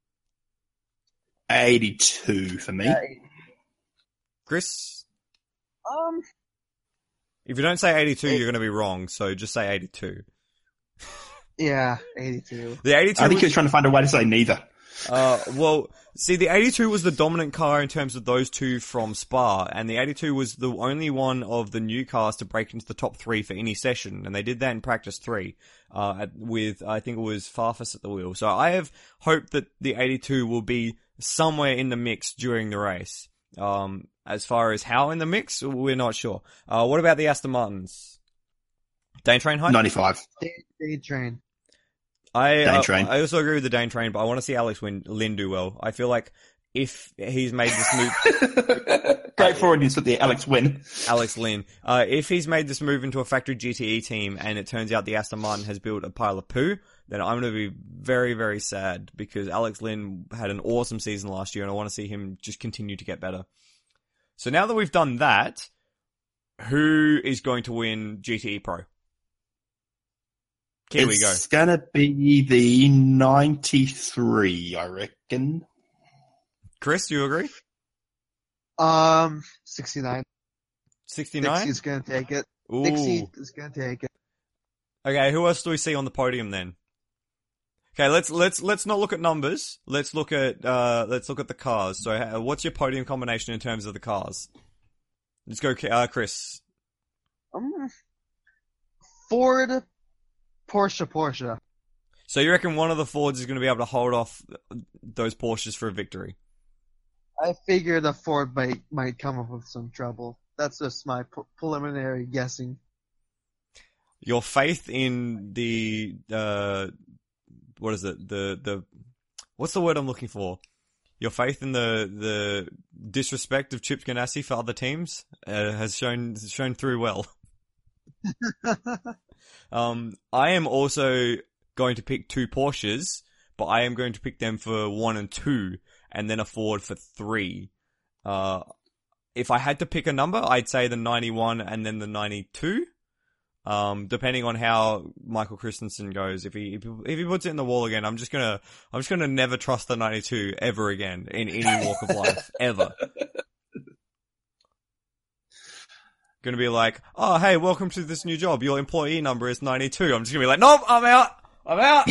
eighty-two for me. Uh, Chris? um, If you don't say eighty-two, you're going to be wrong, so just say eighty-two. yeah, eighty-two. The eighty-two I think was- he was trying to find a way to say neither. Uh, well, see, the eighty-two was the dominant car in terms of those two from Spa, and the eighty-two was the only one of the new cars to break into the top three for any session, and they did that in practice three, uh, at, with, I think it was Farfus at the wheel. So I have hope that the eighty-two will be somewhere in the mix during the race. Um, as far as how in the mix, we're not sure. Uh, what about the Aston Martins? Dane Train hype? ninety-five. Day, day train. I Dane uh, Train. I also agree with the Dane Train, but I want to see Alex Win- Lynn do well. I feel like if he's made this move, Great forward news with the Alex win. Alex Lynn, uh, if he's made this move into a factory G T E team and it turns out the Aston Martin has built a pile of poo, then I'm going to be very, very sad because Alex Lynn had an awesome season last year and I want to see him just continue to get better. So now that we've done that, who is going to win G T E Pro? Here we go. It's gonna be the ninety-three, I reckon. Chris, do you agree? Um, sixty-nine. sixty-nine? Dixie's gonna take it. Ooh. Dixie is gonna take it. Okay, who else do we see on the podium then? Okay, let's let's let's not look at numbers. Let's look at uh let's look at the cars. So, uh, what's your podium combination in terms of the cars? Let's go, uh, Chris. Um, Ford, Porsche, Porsche. So you reckon one of the Fords is going to be able to hold off those Porsches for a victory? I figure the Ford might might come up with some trouble. That's just my p- preliminary guessing. Your faith in the uh, what is it? The the what's the word I'm looking for? Your faith in the the disrespect of Chip Ganassi for other teams uh, has shown shown through well. um, I am also going to pick two Porsches, but I am going to pick them for one and two, and then a Ford for three. Uh, if I had to pick a number, I'd say the ninety-one and then the ninety-two. Um, depending on how Michael Christensen goes, if he, if he if he puts it in the wall again, I'm just gonna I'm just gonna never trust the ninety-two ever again in any walk of life ever. Gonna be like, oh hey, welcome to this new job. Your employee number is ninety-two. I'm just gonna be like, nope, I'm out. I'm out.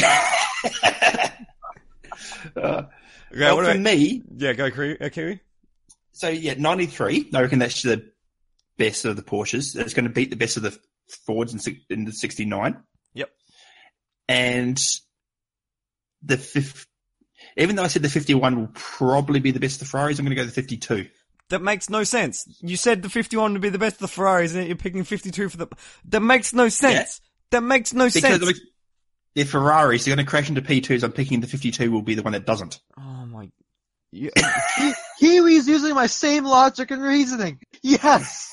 uh, Okay, well, what for about me, yeah, go Kiwi. Uh, Kiwi. so yeah, ninety-three. I reckon that's the best of the Porsches. It's going to beat the best of the Fords in, six- in the sixty-nine. Yep. And the fifth, even though I said the fifty-one will probably be the best of the Ferraris, I'm going to go the fifty-two. That makes no sense. You said the fifty-one would be the best of the Ferraris, and you're picking fifty-two for the. That makes no sense. Yeah. That makes no because sense. Because they're Ferraris, they're going to crash into P twos. I'm picking the fifty-two will be the one that doesn't. Oh my. Yeah. Kiwi's using my same logic and reasoning. Yes.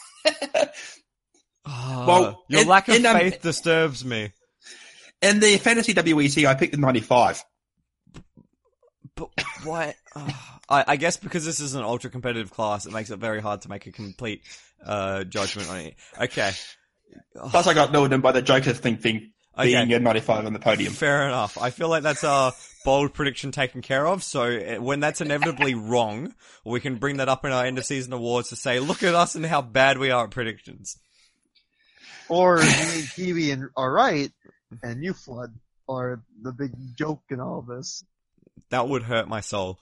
Oh, well, your in, lack of in, um, faith disturbs me. In the Fantasy W E C, I picked the ninety-five. But why? Oh, I, I guess because this is an ultra competitive class, it makes it very hard to make a complete uh, judgment on it. Okay. Plus, I got lured in by the Joker thing, thing Okay. being a ninety-five on the podium. Fair enough. I feel like that's a bold prediction taken care of. So when that's inevitably wrong, we can bring that up in our end of season awards to say, look at us and how bad we are at predictions. Or me and Kiwi and, are right, and you flood, or the big joke in all this. That would hurt my soul.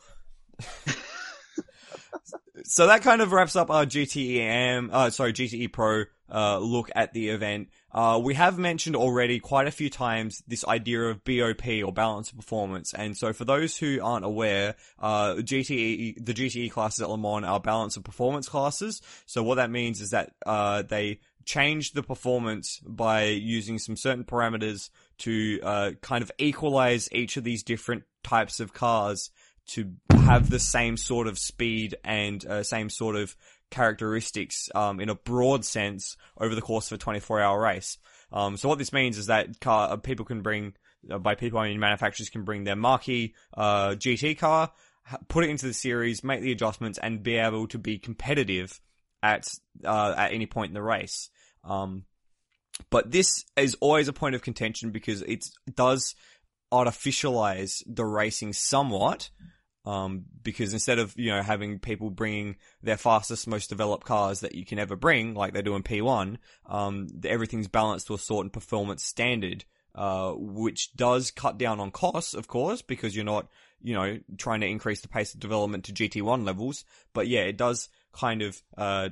So that kind of wraps up our G T E M, uh, sorry, G T E Pro, uh, look at the event. Uh, we have mentioned already quite a few times this idea of B O P, or balance of performance. And so for those who aren't aware, uh, G T E, the G T E classes at Le Mans are balance of performance classes. So what that means is that, uh, they change the performance by using some certain parameters to, uh, kind of equalize each of these different types of cars to have the same sort of speed and uh, same sort of characteristics um, in a broad sense over the course of a twenty-four hour race. Um, so what this means is that car, uh, people can bring, uh, by people I mean manufacturers can bring their marquee uh, G T car, ha- put it into the series, make the adjustments, and be able to be competitive at uh, at any point in the race. Um, but this is always a point of contention because it does artificialize the racing somewhat. Um, because instead of, you know, having people bringing their fastest, most developed cars that you can ever bring, like they do in P one, um, everything's balanced to a certain performance standard, uh, which does cut down on costs, of course, because you're not, you know, trying to increase the pace of development to G T one levels. But yeah, it does kind of, uh,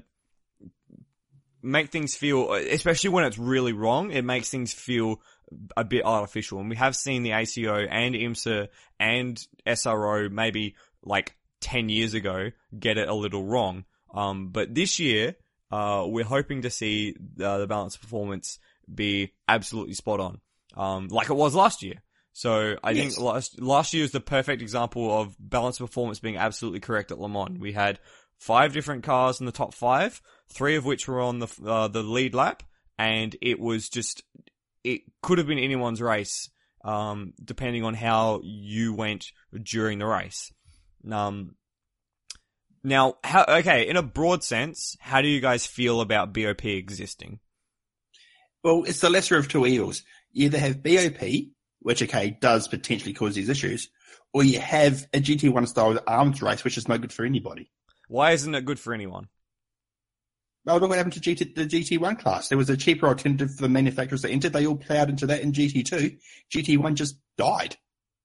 make things feel, especially when it's really wrong, it makes things feel a bit artificial. And we have seen the A C O and IMSA and S R O maybe like ten years ago get it a little wrong. Um, but this year, uh, we're hoping to see uh, the balance of performance be absolutely spot on. Um, like it was last year. So I yes. think last, last year is the perfect example of balance of performance being absolutely correct at Le Mans. We had five different cars in the top five, three of which were on the, uh, the lead lap, and it was just, it could have been anyone's race, um, depending on how you went during the race. Um, now, how, okay, in a broad sense, how do you guys feel about B O P existing? Well, it's the lesser of two evils. You either have B O P, which, okay, does potentially cause these issues, or you have a G T one style arms race, which is no good for anybody. Why isn't it good for anyone? Well, look what happened to G T, the G T one class. There was a cheaper alternative for the manufacturers that entered. They all ploughed into that in G T two. G T one just died.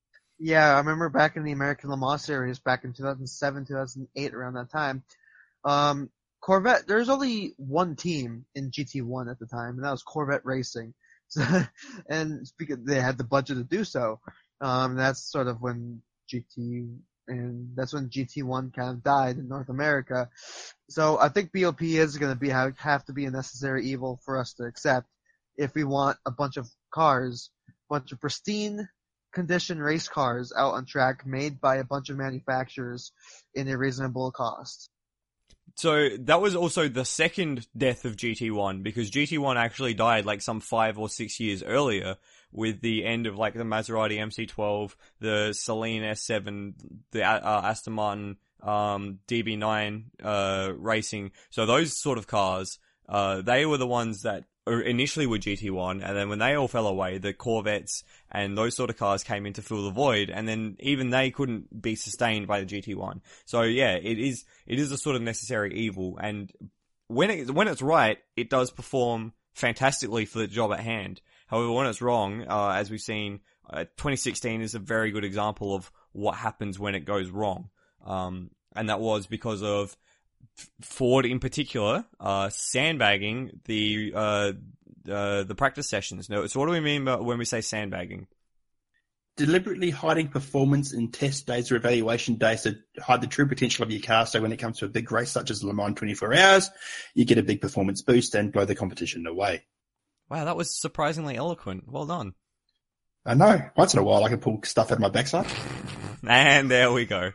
Yeah, I remember back in the American Le Mans series, back in two thousand seven, two thousand eight, around that time. Um, Corvette, there's only one team in G T one at the time, and that was Corvette Racing. So, and because they had the budget to do so. Um, that's sort of when G T, and that's when G T one kind of died in North America. So I think B O P is going to be have, have to be a necessary evil for us to accept if we want a bunch of cars, a bunch of pristine condition race cars out on track made by a bunch of manufacturers in a reasonable cost. So that was also the second death of G T one, because G T one actually died like some five or six years earlier with the end of like the Maserati M C twelve, the Saleen S seven, the uh, Aston Martin um, D B nine uh, racing. So those sort of cars, uh, they were the ones that initially were G T one, and then when they all fell away, the Corvettes and those sort of cars came in to fill the void, and then even they couldn't be sustained by the G T one. So yeah, it is it is a sort of necessary evil, and when it when it's right, it does perform fantastically for the job at hand. However, when it's wrong, uh, as we've seen, uh, twenty sixteen is a very good example of what happens when it goes wrong, um, and that was because of Ford in particular, uh, sandbagging the, uh, uh, the practice sessions. Now, so what do we mean by when we say sandbagging? Deliberately hiding performance in test days or evaluation days to hide the true potential of your car. So when it comes to a big race such as Le Mans twenty-four hours, you get a big performance boost and blow the competition away. Wow, that was surprisingly eloquent. Well done. I know. Once in a while I can pull stuff out of my backside. And there we go.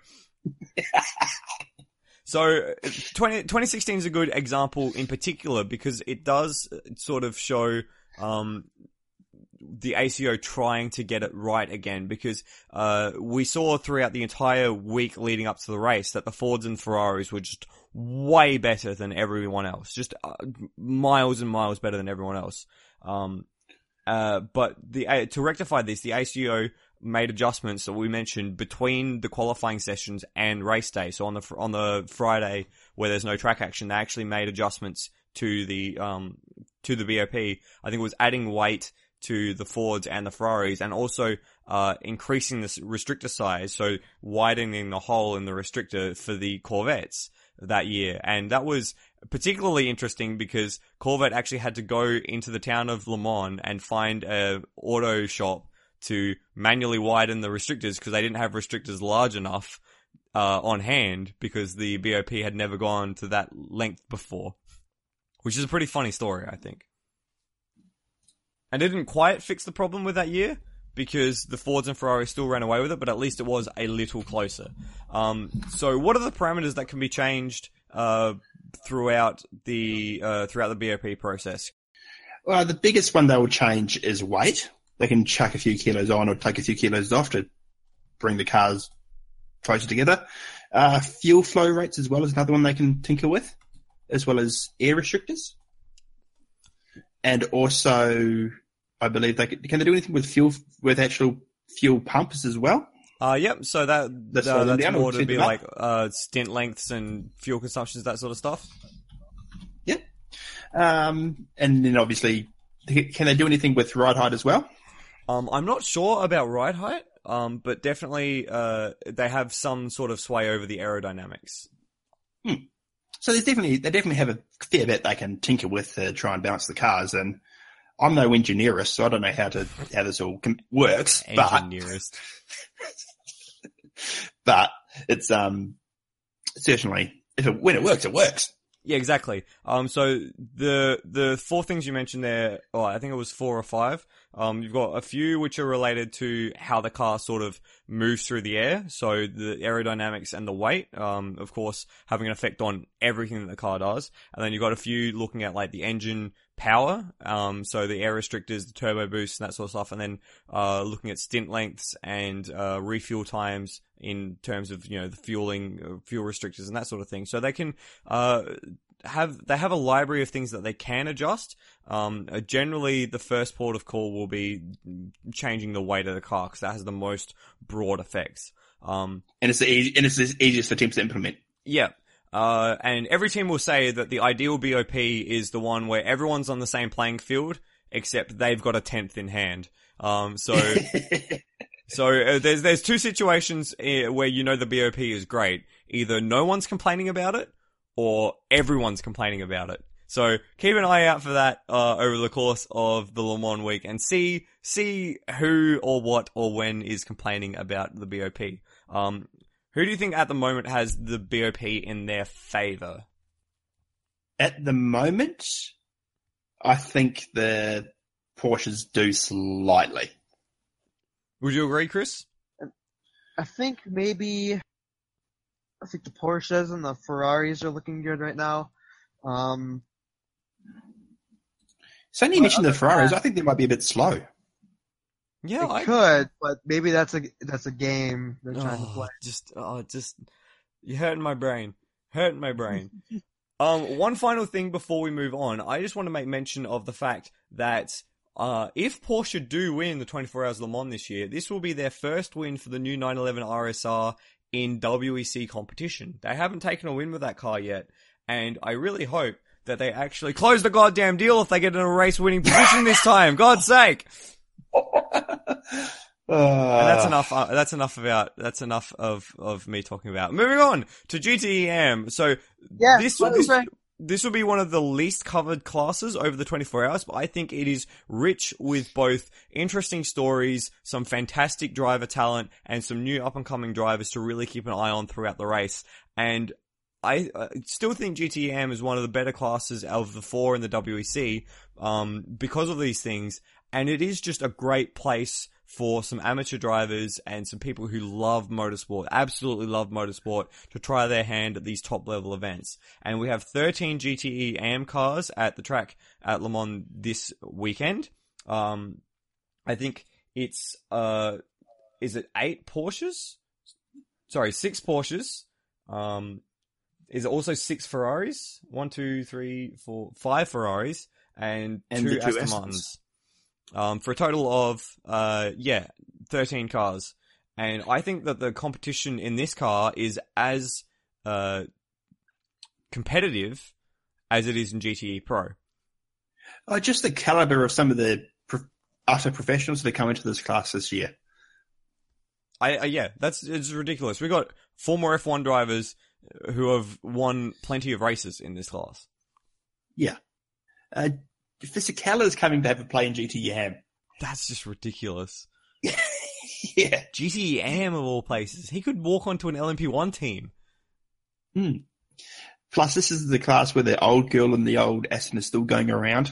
So, twenty, twenty sixteen is a good example in particular because it does sort of show, um, the A C O trying to get it right again, because, uh, we saw throughout the entire week leading up to the race that the Fords and Ferraris were just way better than everyone else. Just uh, miles and miles better than everyone else. Um, uh, but the, uh, to rectify this, the A C O made adjustments that we mentioned between the qualifying sessions and race day. So on the on the Friday where there's no track action, they actually made adjustments to the um to the B O P. I think it was adding weight to the Fords and the Ferraris, and also uh increasing the restrictor size, so widening the hole in the restrictor for the Corvettes that year. And that was particularly interesting because Corvette actually had to go into the town of Le Mans and find a auto shop to manually widen the restrictors because they didn't have restrictors large enough uh, on hand because the B O P had never gone to that length before, which is a pretty funny story, I think. And it didn't quite fix the problem with that year because the Fords and Ferraris still ran away with it, but at least it was a little closer. Um, so what are the parameters that can be changed uh, throughout the uh, throughout the B O P process? Well, the biggest one they will change is weight. They can chuck a few kilos on or take a few kilos off to bring the cars closer together. Uh, fuel flow rates as well is another one they can tinker with, as well as air restrictors. And also, I believe they can, can they do anything with fuel, with actual fuel pumps as well? Uh, yep, so that, that's, uh, that's more to speed be them up. like, uh, stint lengths and fuel consumptions, that sort of stuff. Yep. Um, and then obviously, can they do anything with ride height as well? Um, I'm not sure about ride height, um, but definitely, uh, they have some sort of sway over the aerodynamics. Hmm. So there's definitely, they definitely have a fair bit they can tinker with to try and balance the cars. And I'm no engineerist, so I don't know how to, how this all com- works. Engineerist. But, but it's, um, certainly, if it, when it works, it works. Yeah, exactly. Um, so the the four things you mentioned there, oh, I think it was four or five. Um, you've got a few which are related to how the car sort of moves through the air. So the aerodynamics and the weight, um, of course, having an effect on everything that the car does. And then you've got a few looking at like the engine power, um, so the air restrictors, the turbo boost, and that sort of stuff. And then uh, looking at stint lengths and uh, refuel times in terms of, you know, the fueling, uh, fuel restrictors and that sort of thing. So they can uh have they have a library of things that they can adjust. Um, uh, generally, the first port of call will be changing the weight of the car because that has the most broad effects. Um, and it's the easy, and it's the easiest for teams to implement. Yeah. Uh, and every team will say that the ideal B O P is the one where everyone's on the same playing field, except they've got a tenth in hand. Um, so, So uh, there's there's two situations uh, where you know the B O P is great. Either no one's complaining about it, or everyone's complaining about it. So keep an eye out for that uh, over the course of the Le Mans week, and see see who or what or when is complaining about the B O P. Um, who do you think at the moment has the B O P in their favour? At the moment, I think the Porsches do slightly. Would you agree, Chris? I think maybe, I think the Porsches and the Ferraris are looking good right now. Um, So you mentioned the Ferraris. I think they might be a bit slow. Yeah, they I could, but maybe that's a that's a game they're trying oh, to play. Just, oh, just, you're hurting my brain. Hurting my brain. um, one final thing before we move on. I just want to make mention of the fact that uh, if Porsche do win the twenty-four Hours Le Mans this year, this will be their first win for the new nine eleven R S R in W E C competition. They haven't taken a win with that car yet, and I really hope that they actually close the goddamn deal if they get in a race winning position this time. God's sake. Uh, and that's enough. Uh, that's enough about. That's enough of of me talking about. Moving on to G T E M. So Yeah, this what this is that? this will be one of the least covered classes over the twenty-four hours, but I think it is rich with both interesting stories, some fantastic driver talent, and some new up and coming drivers to really keep an eye on throughout the race. And I uh, still think G T E M is one of the better classes of the four in the W E C um, because of these things, and it is just a great place for some amateur drivers and some people who love motorsport, absolutely love motorsport, to try their hand at these top level events. And we have thirteen G T E A M cars at the track at Le Mans this weekend. Um, I think it's, uh, is it eight Porsches? Sorry, six Porsches. Um, is it also six Ferraris? One, two, three, four, five Ferraris and, And two the two Aston Astons. Martins. Um, for a total of, uh, yeah, thirteen cars. And I think that the competition in this car is as, uh, competitive as it is in G T E Pro. oh, just the caliber of some of the pro- utter professionals that come into this class this year. I, I yeah, that's, it's ridiculous. We got former F one drivers who have won plenty of races in this class. Yeah. Uh, Fisichella is coming to have a play in G T E A M. That's just ridiculous. Yeah. G T E A M of all places. He could walk onto an L M P one team. Hmm. Plus, this is the class where the old girl and the old Aston is still going around.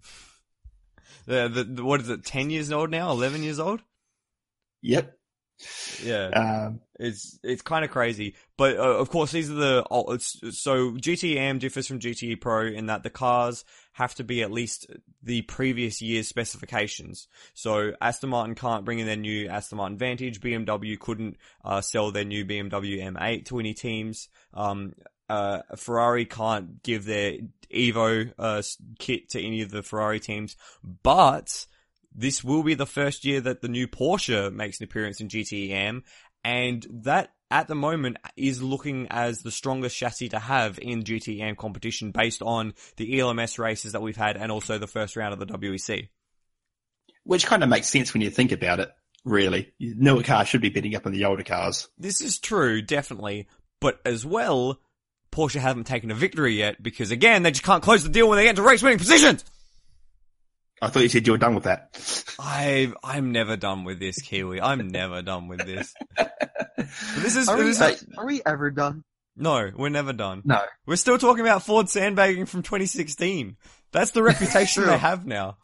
The, the, the what is it, ten years old now? eleven years old? Yep. Yeah. Um, It's it's kind of crazy, but uh, of course these are the oh, it's, so G T E A M differs from G T E Pro in that the cars have to be at least the previous year's specifications. So Aston Martin can't bring in their new Aston Martin Vantage. B M W couldn't uh, sell their new B M W M eight to any teams. Um, uh, Ferrari can't give their Evo uh, kit to any of the Ferrari teams, but this will be the first year that the new Porsche makes an appearance in G T E A M, and that, at the moment, is looking as the strongest chassis to have in G T E A M competition based on the E L M S races that we've had and also the first round of the W E C. which kind of makes sense when you think about it, really. Newer cars should be beating up on the older cars. This is true, definitely, but as well, Porsche haven't taken a victory yet because, again, they just can't close the deal when they get to race-winning positions! I thought you said you were done with that. I I'm never done with this, Kiwi. I'm never done with this. But this is, Are we, this is are we ever done? no, we're never done. No. We're still talking about Ford sandbagging from twenty sixteen. That's the reputation True. they have now.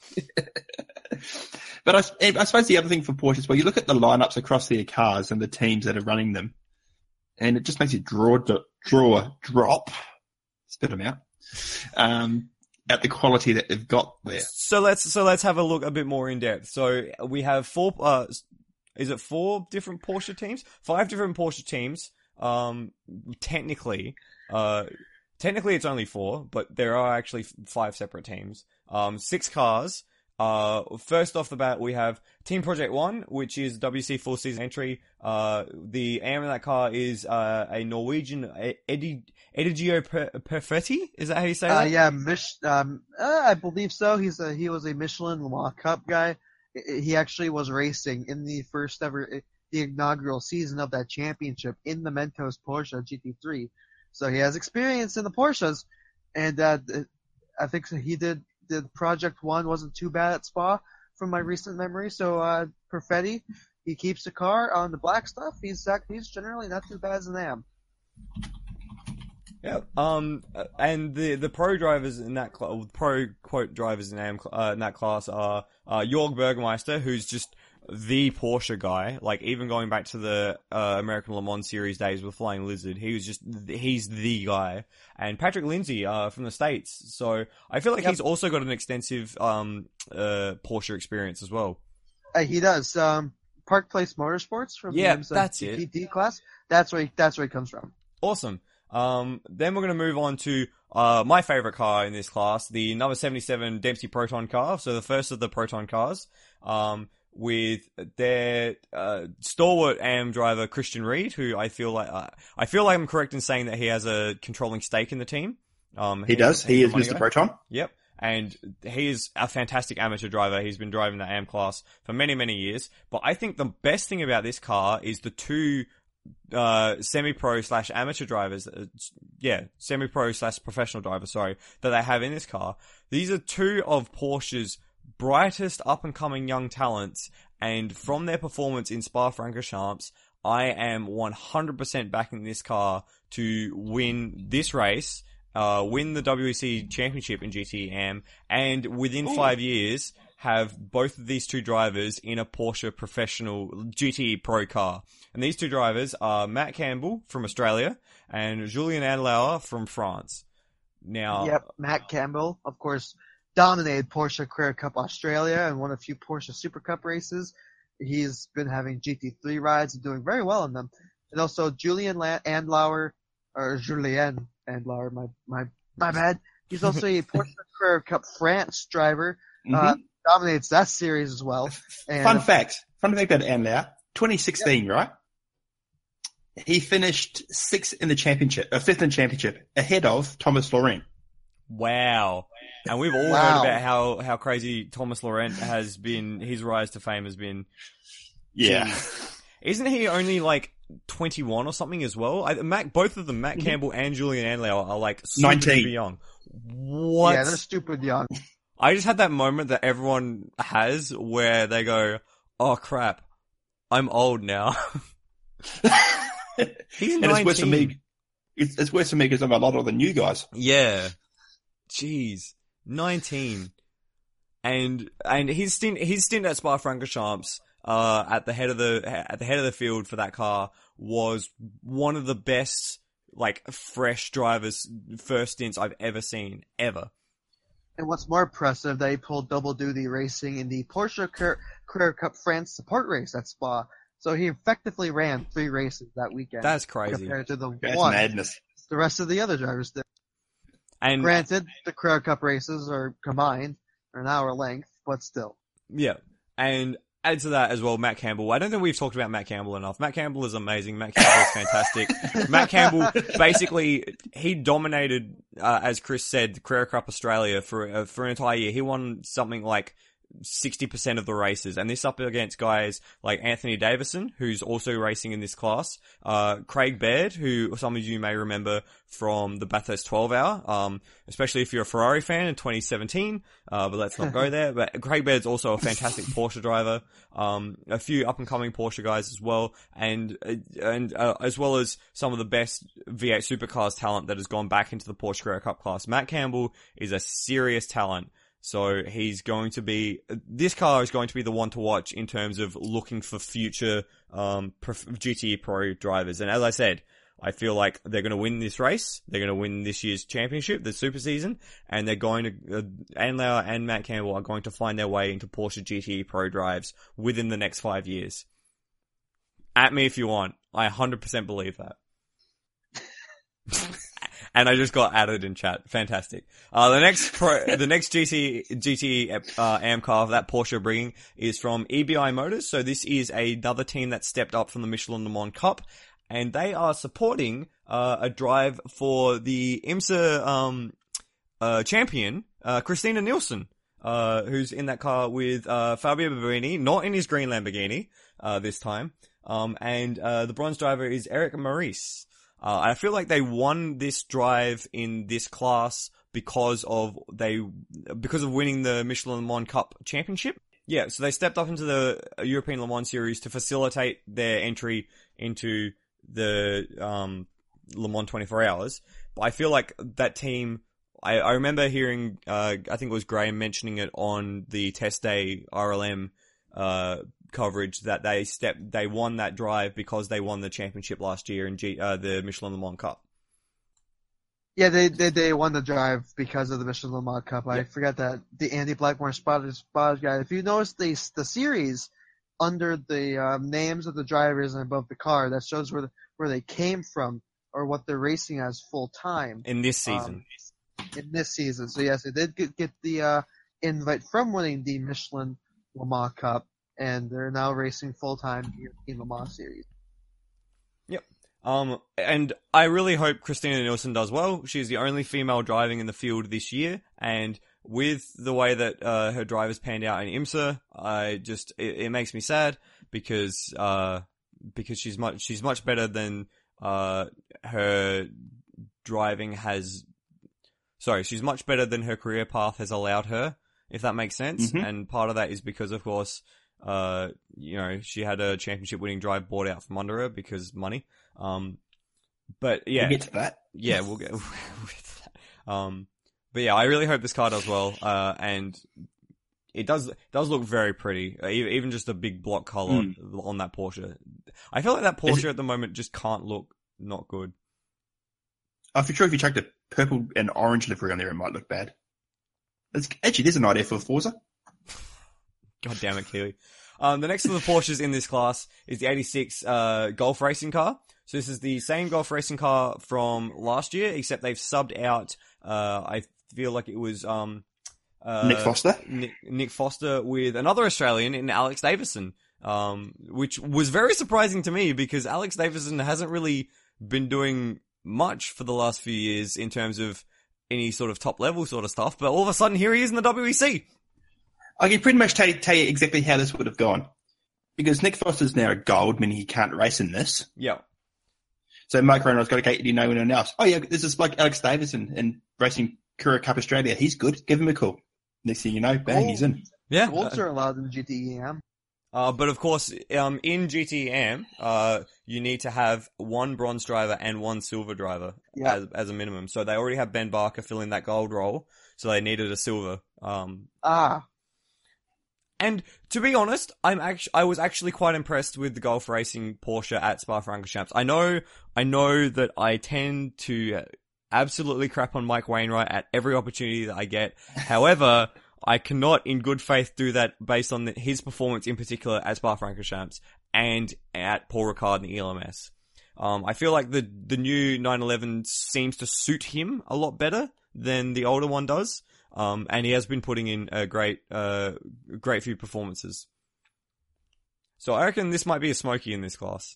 But I, I suppose the other thing for Porsche is, well, you look at the lineups across their cars and the teams that are running them, and it just makes you draw, draw, drop, spit them out, um, at the quality that they've got there. So let's so let's have a look a bit more in depth. So we have four. Uh, is it four different Porsche teams? Five different Porsche teams. Um, technically, uh, technically it's only four, but there are actually five separate teams. Um, six cars. Uh, first off the bat, we have Team Project One, which is W C full season entry. Uh, the A M in that car is, uh, a Norwegian, Eddie, Edigio Perfetti? Is that how you say Uh, that? yeah, Mich- um, uh, I believe so. He's a, he was a Michelin Le Mans Cup guy. he actually was racing in the first ever, the inaugural season of that championship in the Mentos Porsche G T three. So he has experience in the Porsches, and uh, I think he did, did Project One wasn't too bad at Spa from my recent memory. So uh, Perfetti, he keeps the car on the black stuff. He's he's generally not too bad as an A M. Yeah. Um. And the the pro drivers in that cl- pro quote drivers in, A M, uh, in that class are uh, Jörg Bergmeister, who's just the Porsche guy. Like, even going back to the uh, American Le Mans Series days with Flying Lizard, he was just he's the guy. And Patrick Lindsay uh, from the States. So I feel like yep. he's also got an extensive um uh Porsche experience as well. Uh, he does. Um, Park Place Motorsports from yeah, the that's G T D it. class. That's where he, that's where he comes from. Awesome. Um, then we're going to move on to uh my favorite car in this class, the number seventy-seven Dempsey Proton car. So the first of the Proton cars, um, with their uh stalwart A M driver Christian Reed, who I feel like uh, I feel like I'm correct in saying that he has a controlling stake in the team. Um, he does. He is Mister Proton. Yep. And he is a fantastic amateur driver. He's been driving the A M class for many, many years. But I think the best thing about this car is the two uh semi-pro slash amateur drivers, uh, yeah, semi-pro slash professional drivers, sorry, that they have in this car. These are two of Porsche's brightest up-and-coming young talents, and from their performance in Spa-Francorchamps, I am one hundred percent backing this car to win this race, uh win the W E C Championship in G T E A M, and within Ooh. five years have both of these two drivers in a Porsche professional G T E Pro car. And these two drivers are Matt Campbell from Australia and Julien Andlauer from France. Now, yep, Matt Campbell, of course, dominated Porsche Carrera Cup Australia and won a few Porsche Super Cup races. He's been having G T three rides and doing very well in them. And also Julien Andlauer, or Julien Andlauer, my, my, my bad. He's also a Porsche Carrera Cup France driver. Mm-hmm. Uh, dominates that series as well. And fun fact, fun fact about Andlauer, twenty sixteen, yep. right? He finished sixth in the championship, uh, fifth in the championship, ahead of Thomas Laurent. Wow. And we've all wow. heard about how, how crazy Thomas Laurent has been, his rise to fame has been. Yeah. Geez. Isn't he only like twenty-one or something as well? I, Matt, both of them, Matt mm-hmm. Campbell and Julien Andlauer, are like super nineteen. young. What? Yeah, they're stupid young. I just had that moment that everyone has where they go, oh crap, I'm old now. He's and nineteen. It's worse for me. It's, it's worse for me because I'm a lot older than you guys. Yeah. Jeez. nineteen. And, and his stint, his stint at Spa-Francorchamps, uh, at the head of the, at the head of the field for that car was one of the best, like, fresh drivers, first stints I've ever seen, ever. And what's more impressive, they pulled double duty racing in the Porsche Carrera Cup France support race at Spa. So he effectively ran three races that weekend. That's crazy. Compared to the That's one madness. the rest of the other drivers did. And granted, the Carrera Cup races are combined, are an hour length, but still. Yeah. And add to that as well, Matt Campbell. I don't think we've talked about Matt Campbell enough. Matt Campbell is amazing. Matt Campbell is fantastic. Matt Campbell, basically, he dominated, uh, as Chris said, the Carrera Cup Australia for, uh, for an entire year. He won something like sixty percent of the races, and this up against guys like Anthony Davison, who's also racing in this class, uh, Craig Baird, who some of you may remember from the Bathurst twelve hour, um, especially if you're a Ferrari fan in twenty seventeen, uh, but let's not go there. But Craig Baird's also a fantastic Porsche driver, um, a few up and coming Porsche guys as well, and, and, uh, as well as some of the best V eight supercars talent that has gone back into the Porsche Carrera Cup class. Matt Campbell is a serious talent. So he's going to be, this car is going to be the one to watch in terms of looking for future, um, G T E Pro drivers. And as I said, I feel like they're going to win this race. They're going to win this year's championship, the super season, and they're going to, uh, Andlauer and Matt Campbell are going to find their way into Porsche G T E Pro drives within the next five years. At me if you want. I one hundred percent believe that. And I just got added in chat. Fantastic. Uh, the next pro, the next G T, G T, uh, A M car that Porsche are bringing is from E B I Motors. So this is another team that stepped up from the Michelin Le Mans Cup, and they are supporting, uh, a drive for the IMSA, um, uh, champion, uh, Christina Nielsen. uh, who's in that car with, uh, Fabio Barbini, not in his green Lamborghini, uh, this time. Um, and, uh, the bronze driver is Eric Maurice. Uh, I feel like they won this drive in this class because of they, because of winning the Michelin Le Mans Cup Championship. Yeah, so they stepped up into the European Le Mans Series to facilitate their entry into the, um, Le Mans twenty-four hours. But I feel like that team, I, I remember hearing, uh, I think it was Graham mentioning it on the test day R L M, uh, coverage that they stepped, they won that drive because they won the championship last year in G, uh, the Michelin Le Mans Cup. Yeah, they, they they won the drive because of the Michelin Le Mans Cup. I Yep. forgot that the Andy Blackmore spotted spotted guy. If you notice the the series under the um, names of the drivers and above the car, that shows where the, where they came from or what they're racing as full time In this season. um, in this season. So yes, they did get, get the uh, invite from winning the Michelin Le Mans Cup, and they're now racing full time in the Le Mans series. Um, and I really hope Christina Nielsen does well. She's the only female driving in the field this year, and with the way that, uh, her drivers panned out in IMSA, I just, it, it makes me sad because, uh, because she's much, she's much better than, uh, her driving has, sorry, she's much better than her career path has allowed her, if that makes sense. Mhm. And part of that is because, of course, uh, you know, she had a championship winning drive bought out from under her because money. Um, but yeah, We'll get to that. yeah, we'll get, we'll get to that. Um, but yeah, I really hope this car does well. Uh, and it does, it does look very pretty. Uh, e- even just a big block color Mm. on that Porsche. I feel like that Porsche Is it- at the moment just can't look not good. I'm sure if you chucked a purple and orange livery on there, it might look bad. It's, actually, there's an idea for Forza. God damn it, Keely. Um, the next of the Porsches in this class is the eighty-six, uh, Golf racing car. So this is the same Golf racing car from last year, except they've subbed out, uh, I feel like it was, um, uh, Nick Foster. Nick, Nick Foster with another Australian in Alex Davison, um, which was very surprising to me because Alex Davison hasn't really been doing much for the last few years in terms of any sort of top level sort of stuff, but all of a sudden here he is in the W E C. I can pretty much tell you, tell you exactly how this would have gone. Because Nick Foster's now a gold, meaning he can't race in this. Yeah. So Mike Reynolds got, okay, do you know anyone else? Oh yeah, there's this bloke Alex Davison in racing Kura Cup Australia. He's good. Give him a call. Next thing you know, bang, Oh. he's in. Yeah. Golds are allowed in G T E M. Uh, but of course, um, in G T E M, uh, you need to have one bronze driver and one silver driver Yeah. as, as a minimum. So they already have Ben Barker filling that gold role, so they needed a silver. Um, Ah, and to be honest, I'm actually, I was actually quite impressed with the golf racing Porsche at Spa-Francorchamps. I know, I know that I tend to absolutely crap on Mike Wainwright at every opportunity that I get. However, I cannot in good faith do that based on the, his performance in particular at Spa-Francorchamps and at Paul Ricard in the E L M S. Um, I feel like the, the new nine eleven seems to suit him a lot better than the older one does. Um, and he has been putting in a great, uh, great few performances. So I reckon this might be a smoky in this class.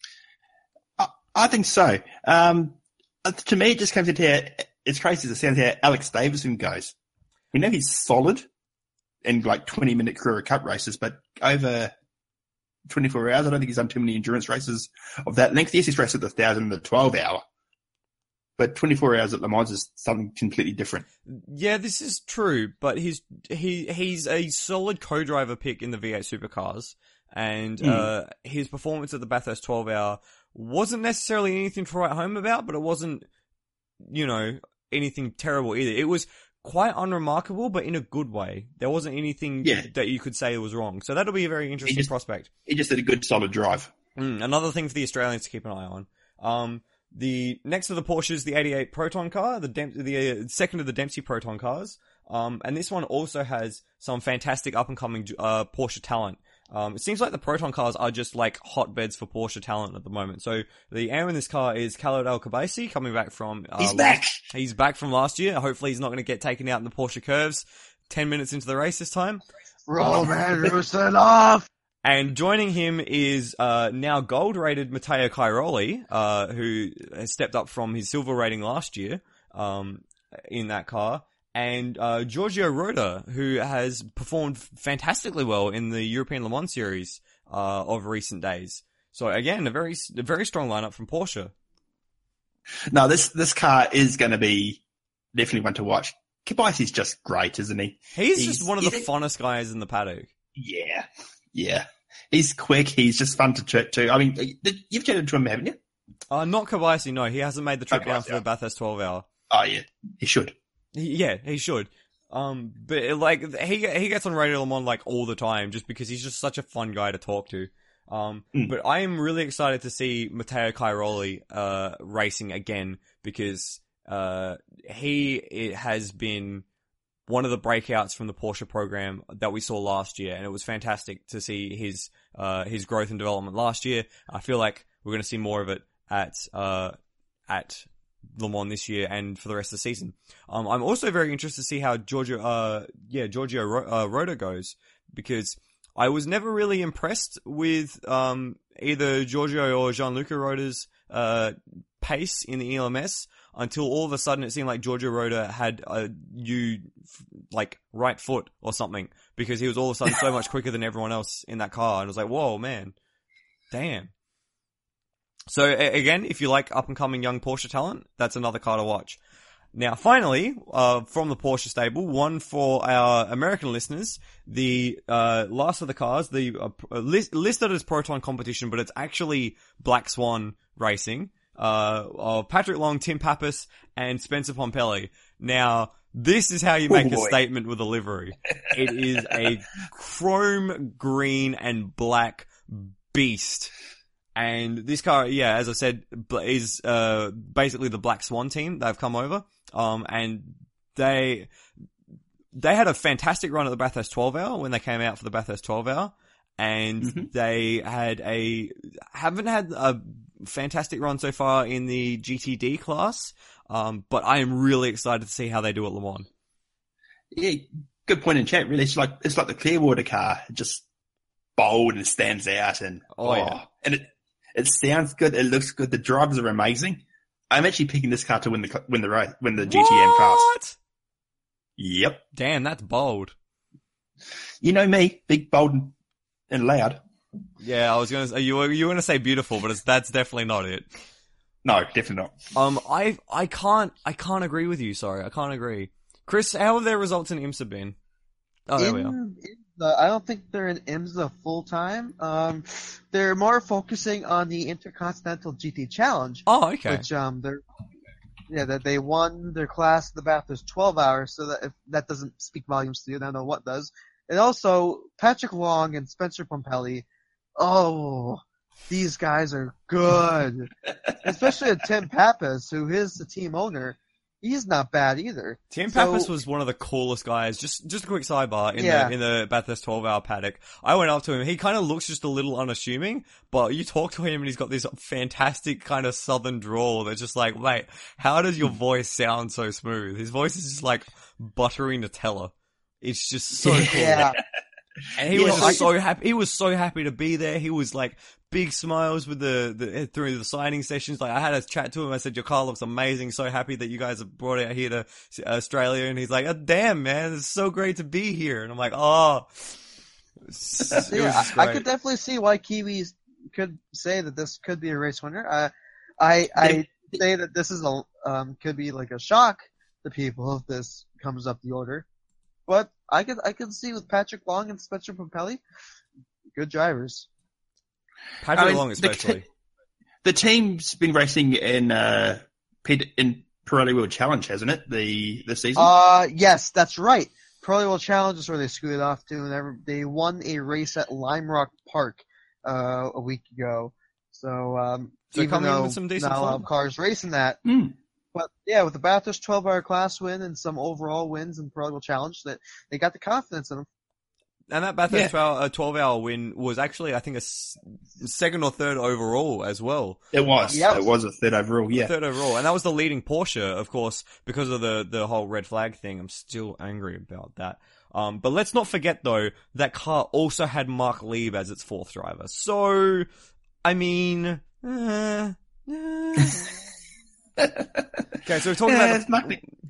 I, I think so. Um, uh, to me, it just comes into how, it's crazy to sound how Alex Davison goes. We know he's solid in like twenty minute Kura Cup races, but over twenty-four hours, I don't think he's done too many endurance races of that length. Yes, he's raced at the one thousand and the twelve hour. But twenty-four hours at Le Mans is something completely different. Yeah, this is true, but he's, he, he's a solid co-driver pick in the V eight supercars. And, Mm. uh, his performance at the Bathurst twelve hour wasn't necessarily anything to write home about, but it wasn't, you know, anything terrible either. It was quite unremarkable, but in a good way. There wasn't anything Yeah. that you could say was wrong. So that'll be a very interesting just- prospect. He just did a good solid drive. Mm, another thing for the Australians to keep an eye on. Um, the next of the Porsches, the eighty-eight Proton car, the Dem- the uh, second of the Dempsey Proton cars. Um, and this one also has some fantastic up and coming uh Porsche talent. Um, it seems like the Proton cars are just like hotbeds for Porsche talent at the moment. So the air in this car is Khaled El Khabaisi coming back from uh, He's last- back! He's back from last year. Hopefully he's not going to get taken out in the Porsche curves ten minutes into the race this time. Roman Rusinov! And joining him is uh now gold-rated Matteo Cairoli, uh, who has stepped up from his silver rating last year um, in that car. and uh, Giorgio Roda, who has performed fantastically well in the European Le Mans series uh, of recent days. So again, a very, a very strong lineup from Porsche. No, this this car is going to be definitely one to watch. Kobayashi's just great, isn't he? He's, He's- just one of the he's- funnest guys in the paddock. Yeah, yeah. He's quick. He's just fun to chat to. I mean, you've chatted to him, haven't you? Uh, not Kobayashi, no. He hasn't made the trip Okay, down for yeah. the Bathurst twelve hour. Oh yeah, he should. He, yeah, he should. Um, but it, like he he gets on Radio Le Mans like all the time, just because he's just such a fun guy to talk to. Um, Mm. but I am really excited to see Matteo Cairoli uh racing again, because uh he it has been one of the breakouts from the Porsche program that we saw last year, and it was fantastic to see his uh his growth and development last year. I feel like we're going to see more of it at uh at Le Mans this year and for the rest of the season. Um, I'm also very interested to see how Giorgio uh yeah Giorgio Ro- uh, Roda goes, because I was never really impressed with um either Giorgio or Gianluca Roda's uh pace in the E L M S until all of a sudden it seemed like Giorgio Roda had a new like right foot or something, because he was all of a sudden so much quicker than everyone else in that car, and I was like, whoa, man, damn. So a- again, if you like up and coming young Porsche talent, that's another car to watch. Now, finally, uh, from the Porsche stable, one for our American listeners, the uh, last of the cars, the uh, list, listed as Proton competition, but it's actually Black Swan Racing, uh, of Patrick Long, Tim Pappas, and Spencer Pompelli. Now, this is how you make Oh, a boy. statement with a livery. It is a chrome green and black beast. And this car, yeah, as I said, bl- is uh basically the Black Swan team. They've come over, um, and they they had a fantastic run at the Bathurst twelve hour when they came out for the Bathurst twelve hour, and Mhm. they had a haven't had a fantastic run so far in the G T D class. Um, but I am really excited to see how they do at Le Mans. Yeah, good point in chat. Really, it's like it's like the Clearwater car, just bold and stands out, and Oh, yeah. and it it sounds good. It looks good. The drivers are amazing. I'm actually picking this car to win the win the race, win the G T M class. What? Yep. Damn, that's bold. You know me, big, bold, and, and loud. Yeah, I was gonna say, you were, you were gonna say beautiful, but it's, that's definitely not it. No, definitely not. Um, I, I can't, I can't agree with you, sorry, I can't agree. Chris, how have their results in IMSA been? Oh, there we are. in, in the, I don't think they're in IMSA full time. Um, they're more focusing on the Intercontinental G T Challenge, Oh, okay. which um they're yeah that they won their class the Bathurst twelve hours. So that if that doesn't speak volumes to you, I don't know what does. And also Patrick Long and Spencer Pompelli. Oh, these guys are good, especially a Tim Pappas, who is the team owner. He's not bad either. Tim So- Pappas was one of the coolest guys. Just, just a quick sidebar in Yeah. the in the Bathurst twelve hour paddock. I went up to him. He kind of looks just a little unassuming, but you talk to him and he's got this fantastic kind of southern drawl that's just like, wait, how does your voice sound so smooth? His voice is just like buttery Nutella. It's just so cool. Yeah. And he Yeah, was I just so happy. He was so happy to be there. He was like big smiles with the, the through the signing sessions. Like I had a chat to him. I said, "Your car looks amazing. So happy that you guys have brought it out here to Australia." And he's like, oh, "Damn, man, it's so great to be here." And I'm like, "Oh." It was Yeah, just I, I great. could definitely see why Kiwis could say that this could be a race winner. Uh, I I say that this is a um could be like a shock to people if this comes up the order, but I could I could see with Patrick Long and Spencer Pompelli, good drivers. Patrick I mean, Long, the- especially. The team's been racing in uh Ped- in Pirelli World Challenge, hasn't it? The the season. Uh yes, that's right. Pirelli World Challenge is where they scooted off to, and they- they won a race at Lime Rock Park uh a week ago. So um So even coming in though with some decent not a lot form. of cars racing that. Hmm. But yeah, with the Bathurst twelve hour class win and some overall wins in Pirelli World Challenge, that they got the confidence in them. And that Bathurst Yeah. twelve, uh, twelve hour win was actually, I think, a s- second or third overall as well. It was. Yep. It was a third overall. Yeah. Third overall. And that was the leading Porsche, of course, because of the, the whole red flag thing. I'm still angry about that. Um, but let's not forget though, that car also had Mark Lieb as its fourth driver. So, I mean, uh, uh. Okay, so we're talking Yeah, about it's Mark the,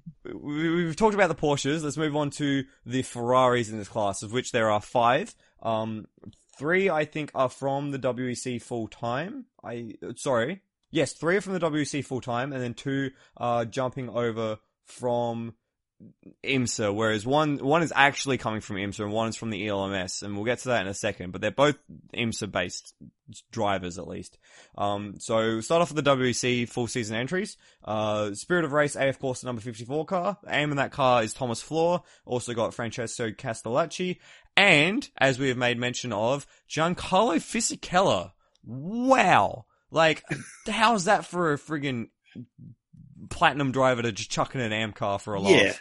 we- we've talked about the Porsches. Let's move on to the Ferraris in this class, of which there are five. Um, three, I think, are from the W E C full time. I sorry, yes, three are from the W E C full time, and then two are jumping over from IMSA. Whereas one one is actually coming from IMSA, and one is from the E L M S, and we'll get to that in a second. But they're both IMSA based drivers, at least. Um, so start off with the W E C full season entries. Uh, Spirit of Race A F Corsa number fifty-four car. Aim in that car is Thomas Floor. Also got Francesco Castellacci. And, as we have made mention of, Giancarlo Fisichella. Wow. Like, how's that for a friggin' platinum driver to just chuck in an A M car for a laugh?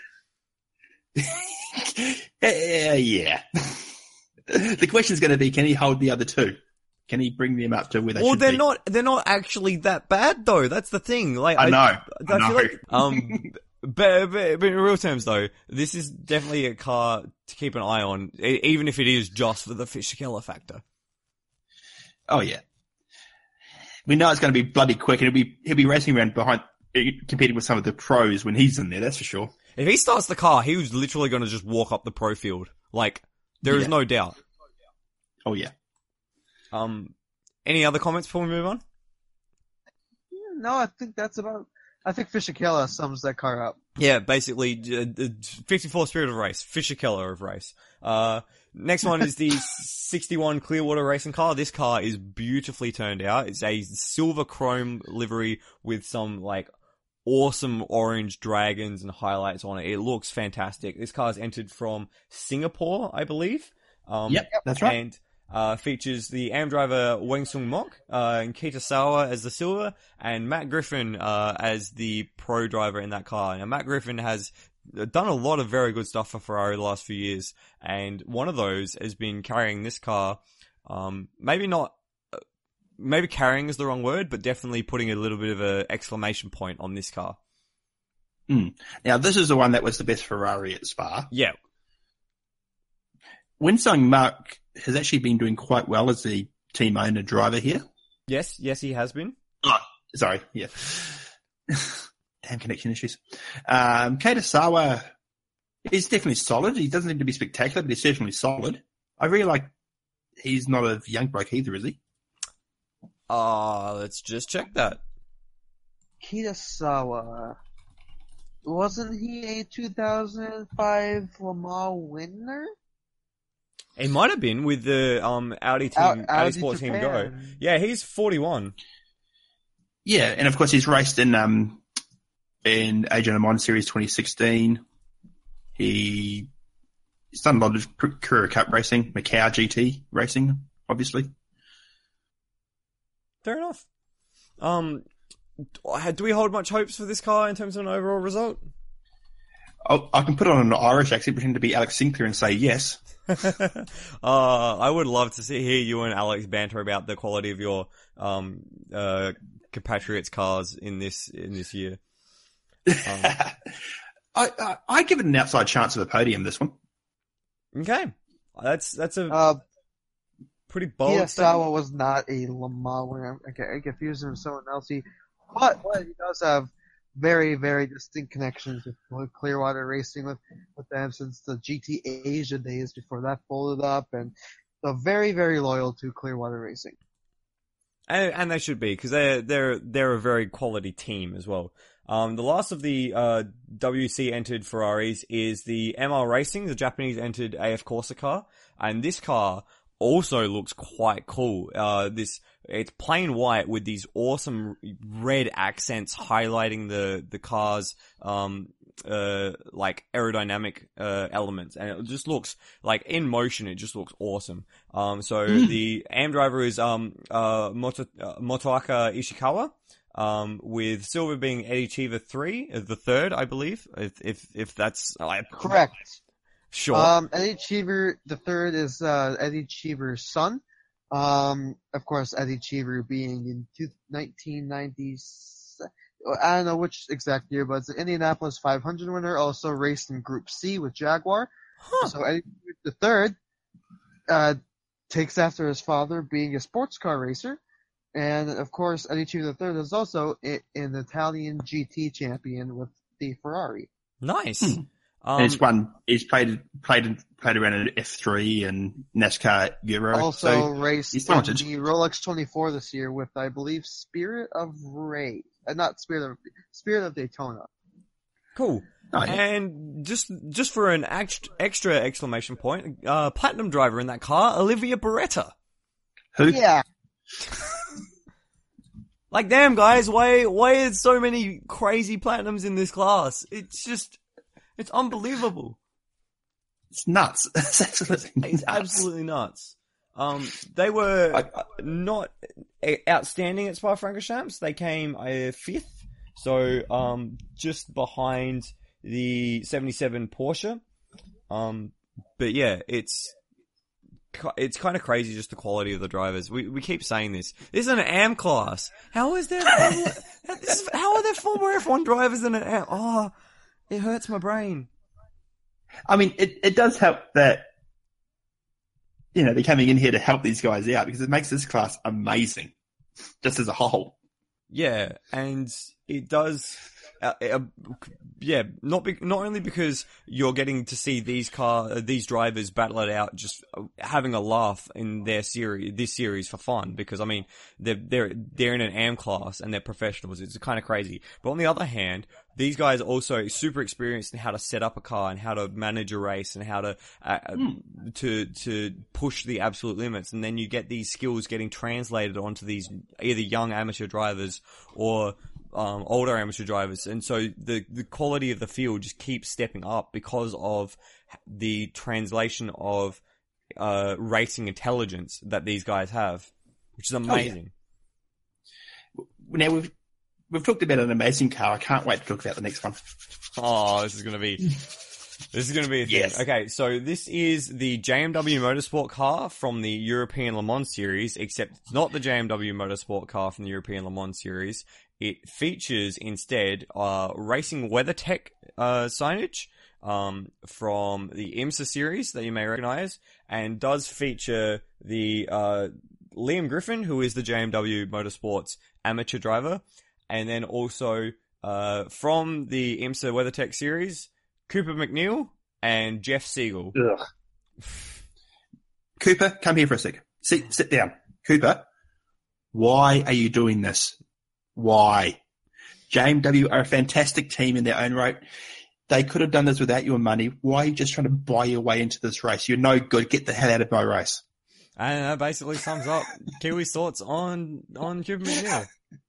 Yeah. uh, yeah. The question's going to be, can he hold the other two? Can he bring them up to where they well, should they're be? not. They're not actually that bad, though. That's the thing. Like, I know. I, I, I know. feel like, um, but, but, but in real terms, though, this is definitely a car to keep an eye on, e- even if it is just for the Fisichella factor. Oh yeah. We know it's going to be bloody quick, and he'll be he'll be racing around behind, competing with some of the pros when he's in there. That's for sure. If he starts the car, he was literally going to just walk up the pro field. Like, there is Yeah. no doubt. Oh yeah. Um, any other comments before we move on? No, I think that's about. I think Fisichella sums that car up. Yeah, basically, uh, fifty-four Spirit of Race, Fisichella of Race. Uh, next one is the sixty-one Clearwater Racing car. This car is beautifully turned out. It's a silver chrome livery with some, like, awesome orange dragons and highlights on it. It looks fantastic. This car is entered from Singapore, I believe. Um, Yep, that's right. And uh, features the A M driver Weng Sung Mok, uh, and Keita Sawa as the silver, and Matt Griffin uh, as the pro driver in that car. Now, Matt Griffin has done a lot of very good stuff for Ferrari the last few years, and one of those has been carrying this car. Um, maybe not, maybe carrying is the wrong word, but definitely putting a little bit of an exclamation point on this car. Mm. Now this is the one that was the best Ferrari at Spa. Yeah. Winsung Mark has actually been doing quite well as the team owner driver here. Yes, yes, he has been. Oh, sorry, yeah. Damn connection issues. Um, Keita Sawa is definitely solid. He doesn't need to be spectacular, but he's definitely solid. I really like, he's not a young bloke either, is he? Uh, let's just check that. Kitasawa. Wasn't he a two thousand five Le Mans winner? He might have been with the um Audi team, Au- Audi, Audi Sport Team Go. Japan. Yeah, he's forty-one. Yeah, and of course he's raced in um in Adrian Le Mans Series twenty sixteen. He, he's done a lot of Courier Cup racing, Macau G T racing, obviously. Fair enough. Um, do we hold much hopes for this car in terms of an overall result? I'll, I can put on an Irish accent, pretend to be Alex Sinclair, and say yes. uh, I would love to see hear you and Alex banter about the quality of your um uh compatriots' cars in this in this year. Um, I, I I give it an outside chance of a podium. This one. okay, that's that's a Uh, pretty bold Kitasawa was not a Le Mans winner. Okay, I confused him with someone else. He, but, but he does have very, very distinct connections with Clearwater Racing with, with them since the G T Asia days before that folded up, and so very, very loyal to Clearwater Racing. And, and they should be, because they're, they're, they're a very quality team as well. Um, the last of the, uh, W C entered Ferraris is the M R Racing, the Japanese entered A F Corsa car. And this car also looks quite cool. Uh, this, it's plain white with these awesome red accents highlighting the, the car's, um, uh, like aerodynamic, uh, elements. And it just looks like in motion, it just looks awesome. Um, so Mm. the A M driver is, um, uh, Moto, uh, Motoaka Ishikawa. Um, with silver being Eddie Cheever three, uh, the third, I believe, if, if, if that's, like, Correct. sure. Um, Eddie Cheever, the third is, uh, Eddie Cheever's son. Um, of course, Eddie Cheever being in two, nineteen ninety-seven, I don't know which exact year, but it's the Indianapolis five hundred winner, also raced in Group C with Jaguar. Huh. So Eddie Cheever the third, uh, takes after his father being a sports car racer. And of course, Eddie Cheever the third is also an Italian G T champion with the Ferrari. Nice. Hmm. Um, and he's won. He's played played played around in F three and NASCAR Euro. Also so raced he's in talented. the Rolex twenty-four this year with, I believe, Spirit of Ray. Uh, not Spirit of Spirit of Daytona. Cool. Oh, yeah. And just just for an ext- extra exclamation point, uh, platinum driver in that car, Olivia Beretta. Who? Yeah. Like, damn, guys, why why is so many crazy platinums in this class? It's just, it's unbelievable. It's nuts. It's absolutely nuts. It's absolutely nuts. Um, they were I- I- not outstanding at Spa-Francorchamps. They came uh, fifth, so um, just behind the seventy-seven Porsche. Um, but yeah, it's it's kind of crazy just the quality of the drivers. We we keep saying this. This is an A M class. How is there? this is, how are there former F one drivers in an A M? Oh, it hurts my brain. I mean, it, it does help that, you know, they're coming in here to help these guys out because it makes this class amazing, just as a whole. Yeah, and it does. Uh, uh, yeah, not be, not only because you're getting to see these car uh, these drivers battle it out, just having a laugh in their series, this series for fun. Because I mean, they're they're they're in an A M class and they're professionals. It's kind of crazy. But on the other hand, these guys are also super experienced in how to set up a car and how to manage a race and how to uh, mm. to to push the absolute limits. And then you get these skills getting translated onto these either young amateur drivers or Um, older amateur drivers, and so the the quality of the field just keeps stepping up because of the translation of uh, racing intelligence that these guys have, which is amazing. Oh, yeah. Now we've we've talked about an amazing car. I can't wait to talk about the next one. Oh, this is gonna be this is gonna be a thing. Yes. Okay, so this is the J M W Motorsport car from the European Le Mans series, except it's not the J M W Motorsport car from the European Le Mans series. It features instead uh, Racing WeatherTech uh, signage um, from the IMSA series that you may recognize, and does feature the uh, Liam Griffin, who is the J M W Motorsports amateur driver, and then also uh, from the IMSA WeatherTech series, Cooper McNeil and Jeff Siegel. Ugh. Cooper, come here for a sec. Sit, sit down. Cooper, why are you doing this? Why? J M W are a fantastic team in their own right. They could have done this without your money. Why are you just trying to buy your way into this race? You're no good. Get the hell out of my race. And that basically sums up Kiwi's thoughts on, on Cooper McNeil.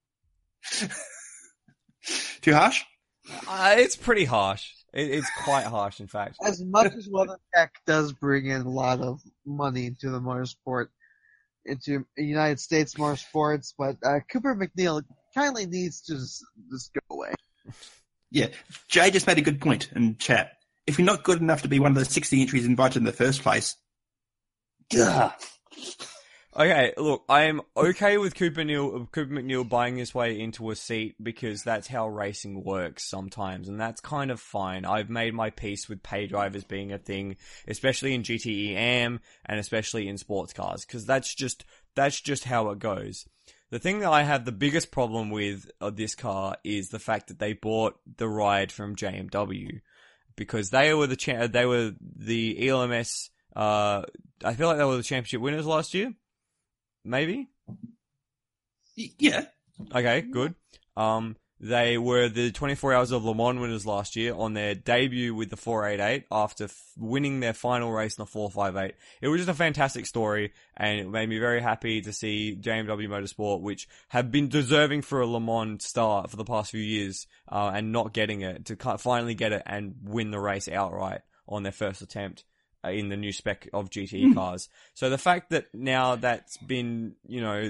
Too harsh? Uh, it's pretty harsh. It, it's quite harsh, in fact. As much as WeatherTech does bring in a lot of money into the motorsport, into United States motorsports, but uh, Cooper McNeil kindly needs to just, just go away. Yeah. Jay just made a good point in chat. If you're not good enough to be one of the sixty entries invited in the first place, duh. Okay, look, I am okay with Cooper, Neal, Cooper McNeil buying his way into a seat because that's how racing works sometimes, and that's kind of fine. I've made my peace with pay drivers being a thing, especially in G T E A M and especially in sports cars, because that's just that's just how it goes. The thing that I have the biggest problem with uh, this car is the fact that they bought the ride from J M W, because they were the cha- they were the E L M S. Uh, I feel like they were the championship winners last year. Maybe? Yeah. Okay, good. Um, they were the twenty-four Hours of Le Mans winners last year on their debut with the four eighty-eight after f- winning their final race in the four fifty-eight. It was just a fantastic story, and it made me very happy to see J M W Motorsport, which have been deserving for a Le Mans start for the past few years, uh, and not getting it, to finally get it and win the race outright on their first attempt in the new spec of G T E cars. So the fact that now that's been, you know,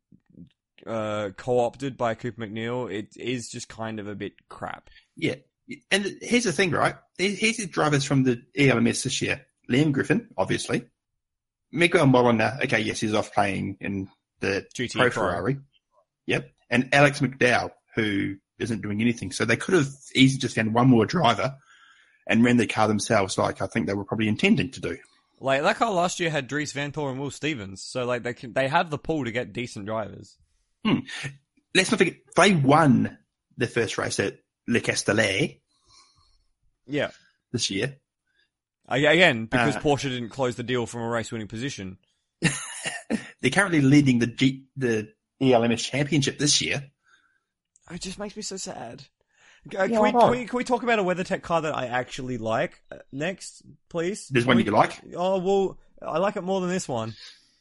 uh, co-opted by Cooper McNeil, it is just kind of a bit crap. Yeah. And here's the thing, right? Here's the drivers from the E L M S this year. Liam Griffin, obviously. Miguel Molina, okay, yes, he's off playing in the G T E Pro Pro. Ferrari. Yep. And Alex McDowell, who isn't doing anything. So they could have easily just found one more driver and ran the car themselves, like I think they were probably intending to do. Like, that car last year had Dries Vanthoor and Will Stevens, so like they can, they have the pool to get decent drivers. Hmm. Let's not forget, they won the first race at Le Castellet. Yeah. this year. Again, because Uh, Porsche didn't close the deal from a race-winning position. They're currently leading the G, the E L M S Championship this year. It just makes me so sad. Uh, Yeah, can, we, I know. can we can we talk about a WeatherTech car that I actually like uh, next, please? There's Can one we- you like. Oh well, I like it more than this one.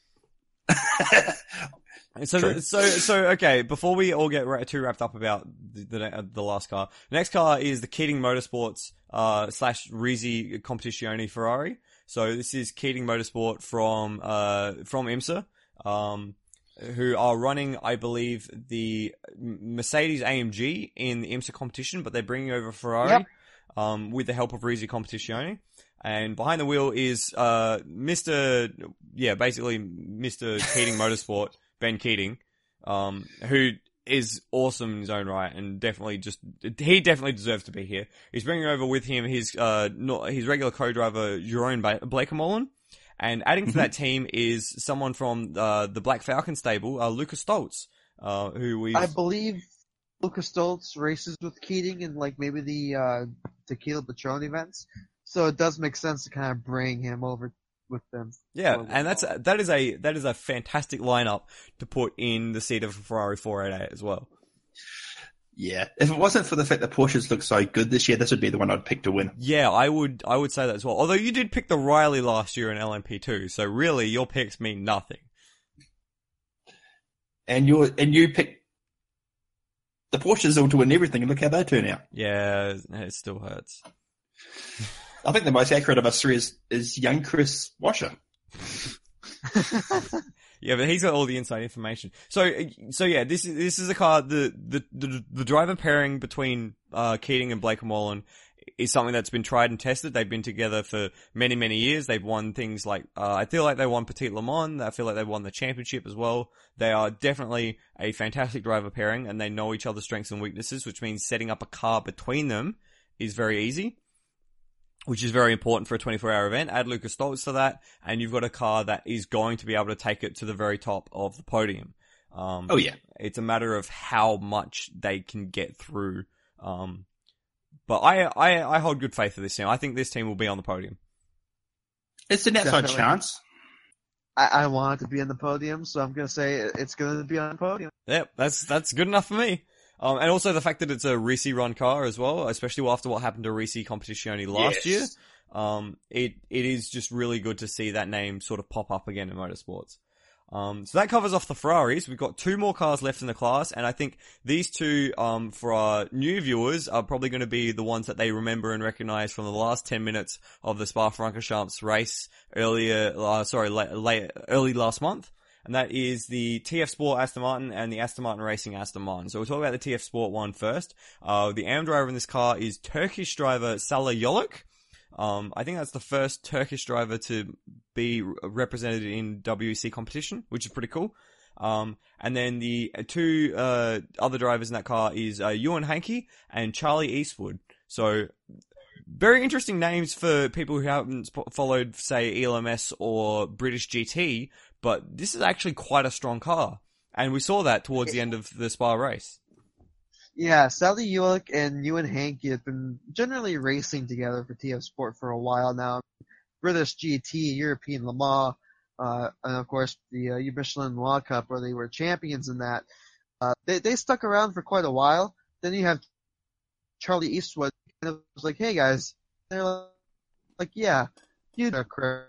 So, True. so, so, okay. Before we all get ra- too wrapped up about the, the the last car, next car is the Keating Motorsports uh slash Risi Competizione Ferrari. So this is Keating Motorsport from uh from IMSA, um, who are running, I believe, the Mercedes A M G in the IMSA competition, but they're bringing over Ferrari, Yep. um, with the help of Risi Competizione. And behind the wheel is uh Mister yeah, basically Mister Keating Motorsport. Ben Keating, um, who is awesome in his own right, and definitely just he definitely deserves to be here. He's bringing over with him his uh not, his regular co-driver Jerome ba- Blakemolen, and adding to that team is someone from uh, the Black Falcon stable, uh, Lucas Stoltz, uh, who we I believe Lucas Stoltz races with Keating in like maybe the uh, Tequila Patron events, so it does make sense to kind of bring him over with them. yeah, for- and that's that is a that is a fantastic lineup to put in the seat of a Ferrari four eighty-eight as well. Yeah. If it wasn't for the fact that Porsches look so good this year, this would be the one I'd pick to win. Yeah, I would I would say that as well. Although you did pick the Riley last year in L M P two, so really your picks mean nothing. And you and you pick the Porsches all to win everything, and look how they turn out. Yeah, it still hurts. I think the most accurate of us three is, is young Chris Washer. Yeah, but he's got all the inside information. So, so yeah, this is this is a car. The the the, the driver pairing between uh, Keating and Blakemolen is something that's been tried and tested. They've been together for many many years. They've won things like uh, I feel like they won Petit Le Mans. I feel like they won the championship as well. They are definitely a fantastic driver pairing, and they know each other's strengths and weaknesses, which means setting up a car between them is very easy, which is very important for a twenty-four hour event. Add Lucas Stoltz to that, and you've got a car that is going to be able to take it to the very top of the podium. Um, Oh, yeah. It's a matter of how much they can get through. Um, but I, I, I hold good faith for this team. I think this team will be on the podium. It's an outside Definitely. chance. I, I want it to be in the podium, so I'm gonna say it- it's gonna be on the podium. Yep, that's, that's good enough for me. Um, and also the fact that it's a Risi run car as well, especially after what happened to Risi Competizione last Yes. year. Um, it, it is just really good to see that name sort of pop up again in motorsports. Um, so that covers off the Ferraris. We've got two more cars left in the class, and I think these two, um, for our new viewers are probably going to be the ones that they remember and recognize from the last ten minutes of the Spa-Francorchamps race earlier, uh, sorry, late, late, early last month. And that is the T F Sport Aston Martin and the Aston Martin Racing Aston Martin. So we'll talk about the T F Sport one first. Uh, the A M driver in this car is Turkish driver Salah Yoluk. Um, I think that's the first Turkish driver to be represented in W E C competition, which is pretty cool. Um, and then the two, uh, other drivers in that car is, uh, Ewan Hankey and Charlie Eastwood. So, very interesting names for people who haven't sp- followed, say, E L M S or British G T, but this is actually quite a strong car. And we saw that towards the end of the Spa race. Yeah, Sally Ulick and Ewan Hankey have been generally racing together for T F Sport for a while now. British G T, European Le Mans, uh, and of course the uh, Michelin Law Cup, where they were champions in that. Uh, they they stuck around for quite a while. Then you have Charlie Eastwood, and it was like, hey guys, they're like, like yeah, you know, career.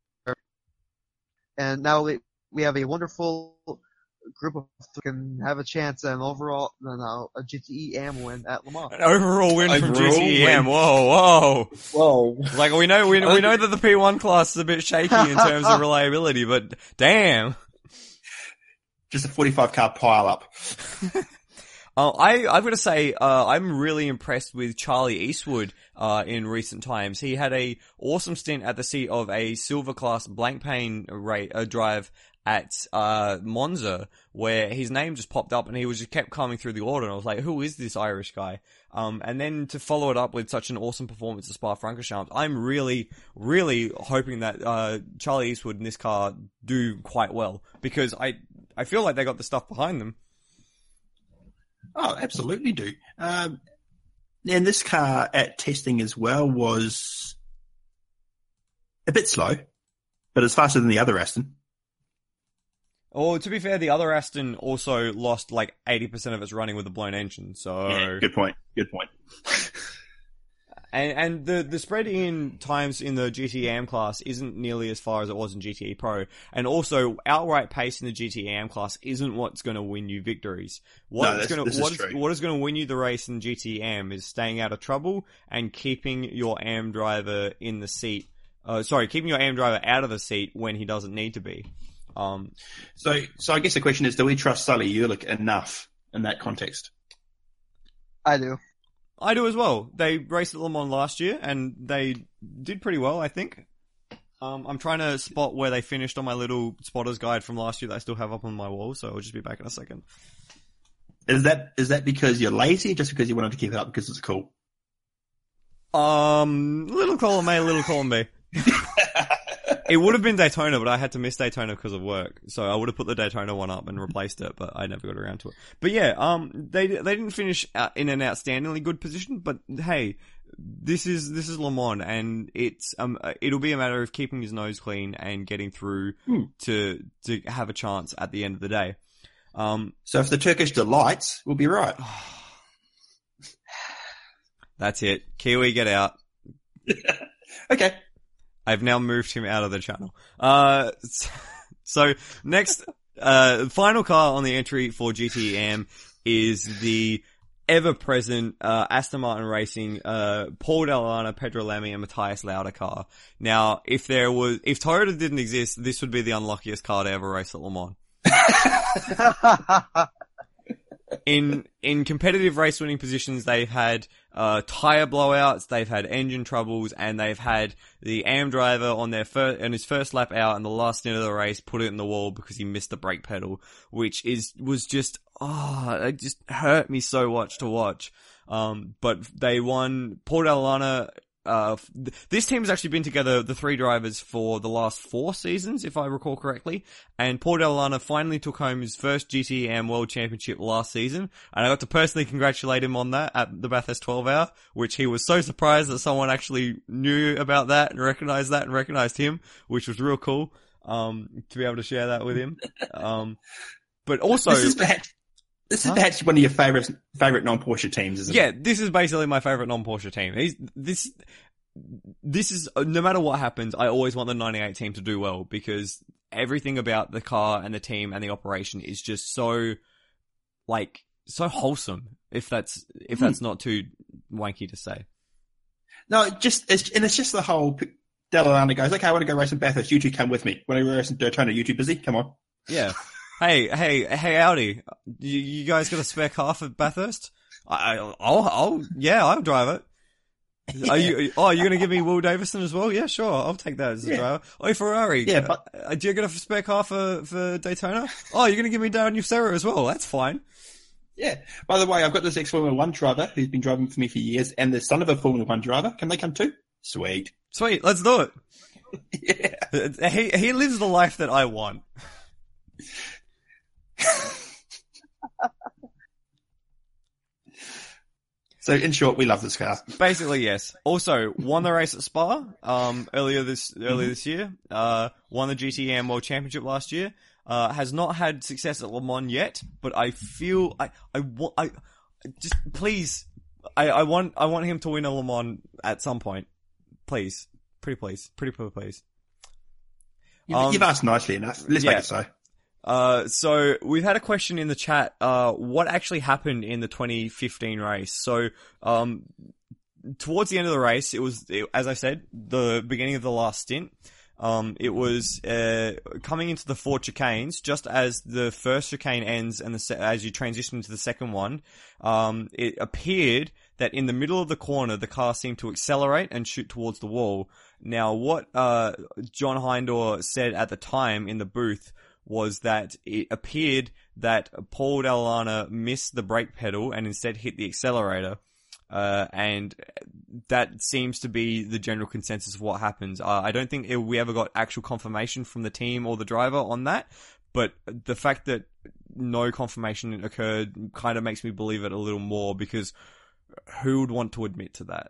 And now we we have a wonderful group of who can have a chance at an overall, no, no, a G T E A M win at Le Mans. An overall win from Overall G T E M. win. Whoa, whoa. Whoa. Like, we know, we, we know that the P one class is a bit shaky in terms of reliability, but damn. Just a forty-five car pile up. Uh, I, I've got to say, uh, I'm really impressed with Charlie Eastwood, uh, in recent times. He had a awesome stint at the seat of a silver class blank pane rate, uh, drive at, uh, Monza, where his name just popped up and he was just kept coming through the order, and I was like, who is this Irish guy? Um, and then to follow it up with such an awesome performance at Spa-Francorchamps, I'm really, really hoping that, uh, Charlie Eastwood and this car do quite well, because I, I feel like they got the stuff behind them. Oh, absolutely do. Um, and this car at testing as well was a bit slow, but it's faster than the other Aston. Or to be fair, the other Aston also lost like eighty percent of its running with a blown engine. So Yeah, good point. Good point. And, and the, the spread in times in the G T E A M class isn't nearly as far as it was in G T E Pro. And also, outright pace in the G T E A M class isn't what's going to win you victories. What No, is this- going this to is what is, true. what is going to win you the race in G T E A M is staying out of trouble and keeping your A M driver in the seat. Uh, sorry, keeping your A M driver out of the seat when he doesn't need to be. Um, So, so I guess the question is, do we trust Sully Ehrlich enough in that context? I do. I do as well. They raced at Le Mans last year, and they did pretty well, I think. Um, I'm trying to spot where they finished on my little spotter's guide from last year that I still have up on my wall, so I'll just be back in a second. Is that is that because you're lazy, or just because you wanted to keep it up because it's cool? Um, little column A, little column B. It would have been Daytona, but I had to miss Daytona because of work. So I would have put the Daytona one up and replaced it, but I never got around to it. But yeah, um, they they didn't finish out in an outstandingly good position, but hey, this is this is Le Mans, and it's um it'll be a matter of keeping his nose clean and getting through Hmm. to to have a chance at the end of the day. Um, So if the Turkish delights, we'll be right. that's it. Kiwi, get out. Okay. I've now moved him out of the channel. Uh, so next, uh, final car on the entry for G T E A M is the ever-present, uh, Aston Martin Racing, uh, Paul Dall'Anna, Pedro Lamy, and Matthias Lauda car. Now, if there was, if Toyota didn't exist, this would be the unluckiest car to ever race at Le Mans. In, in competitive race winning positions, they've had, uh, tire blowouts, they've had engine troubles, and they've had the A M driver on their first, on his first lap out and the last stint of the race put it in the wall because he missed the brake pedal, which is, was just, oh, it just hurt me so much to watch. Um, but they won. Paul Dall'Anna, uh, th- this team has actually been together, the three drivers, for the last four seasons, if I recall correctly. And Paul Dall'Anna finally took home his first G T E A M World Championship last season. And I got to personally congratulate him on that at the Bathurst twelve hour, which he was so surprised that someone actually knew about that and recognized that and recognized him, which was real cool, um, to be able to share that with him. Um, but also, This is perhaps this is Huh? perhaps one of your favorite favorite non Porsche teams, isn't yeah, it? this is basically my favorite non-Porsche team. He's, this, this is, no matter what happens, I always want the ninety-eight team to do well because everything about the car and the team and the operation is just so, like, so wholesome. If that's, if that's not too wanky to say. No, it just it's, and it's just the whole Dall'Anna goes, okay, I want to go race in Bathurst. You two come with me. When I race in Daytona, you too busy? Come on. Yeah. Hey, hey, hey, Audi, you, you guys got a spare car for Bathurst? I, I'll, I'll, yeah, I'll drive it. Are you, oh, you're gonna give me Will Davison as well? Yeah, sure, I'll take that as a Yeah. driver. Oh, Ferrari. Yeah, but- uh, do you get a spare car for, for Daytona? Oh, you're gonna give me Daniel Serra as well? That's fine. Yeah. By the way, I've got this ex-Formula One driver who's been driving for me for years, and the son of a Formula One driver. Can they come too? Sweet. Sweet, let's do it. Yeah. He, he lives the life that I want. So in short, we love this car. Basically, yes. Also, won the race at Spa, um, earlier this, earlier this year. Uh, won the G T E A M World Championship last year. Uh, has not had success at Le Mans yet, but I feel, I, I want, I, just, please, I, I want, I want him to win a Le Mans at some point. Please. Pretty please. Pretty pretty please. You, Um, you've asked nicely enough. Let's yeah. make it so. Uh, so we've had a question in the chat, uh, what actually happened in the twenty fifteen race? So, um, towards the end of the race, it was, it, as I said, the beginning of the last stint. Um, it was, uh, coming into the four chicanes, just as the first chicane ends and the, se- as you transition to the second one, um, it appeared that in the middle of the corner, the car seemed to accelerate and shoot towards the wall. Now, what, uh, John Hindor said at the time in the booth was that it appeared that Paul Dall'Anna missed the brake pedal and instead hit the accelerator. Uh, and that seems to be the general consensus of what happens. Uh, I don't think it, we ever got actual confirmation from the team or the driver on that, but the fact that no confirmation occurred kind of makes me believe it a little more because who would want to admit to that?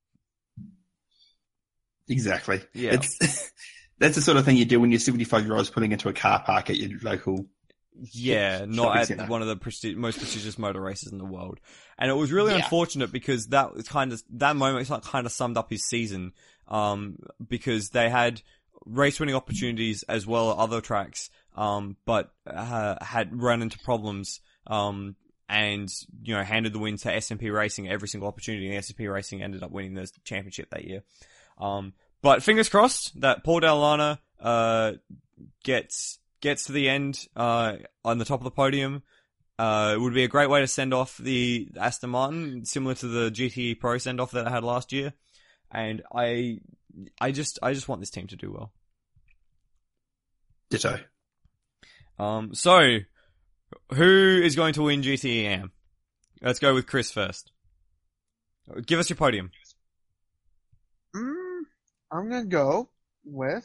Exactly. Yeah. It's, that's the sort of thing you do when you're seventy-five year olds putting into a car park at your local. Yeah, not shopping at centre. one of the presti- most prestigious motor races in the world. And it was really Yeah. unfortunate because that was kind of, that moment kind of summed up his season, um, because they had race winning opportunities as well at other tracks, um, but, uh, had run into problems, um, and, you know, handed the win to S and P Racing every single opportunity, and S and P Racing ended up winning the championship that year. Um, but fingers crossed that Paul Dall'Anna, uh, gets, gets to the end, uh, on the top of the podium. Uh, it would be a great way to send off the Aston Martin, similar to the G T E Pro send off that I had last year. And I, I just, I just want this team to do well. Ditto. Um, so, who is going to win G T E A M? Let's go with Chris first. Give us your podium. Mm, I'm gonna go with.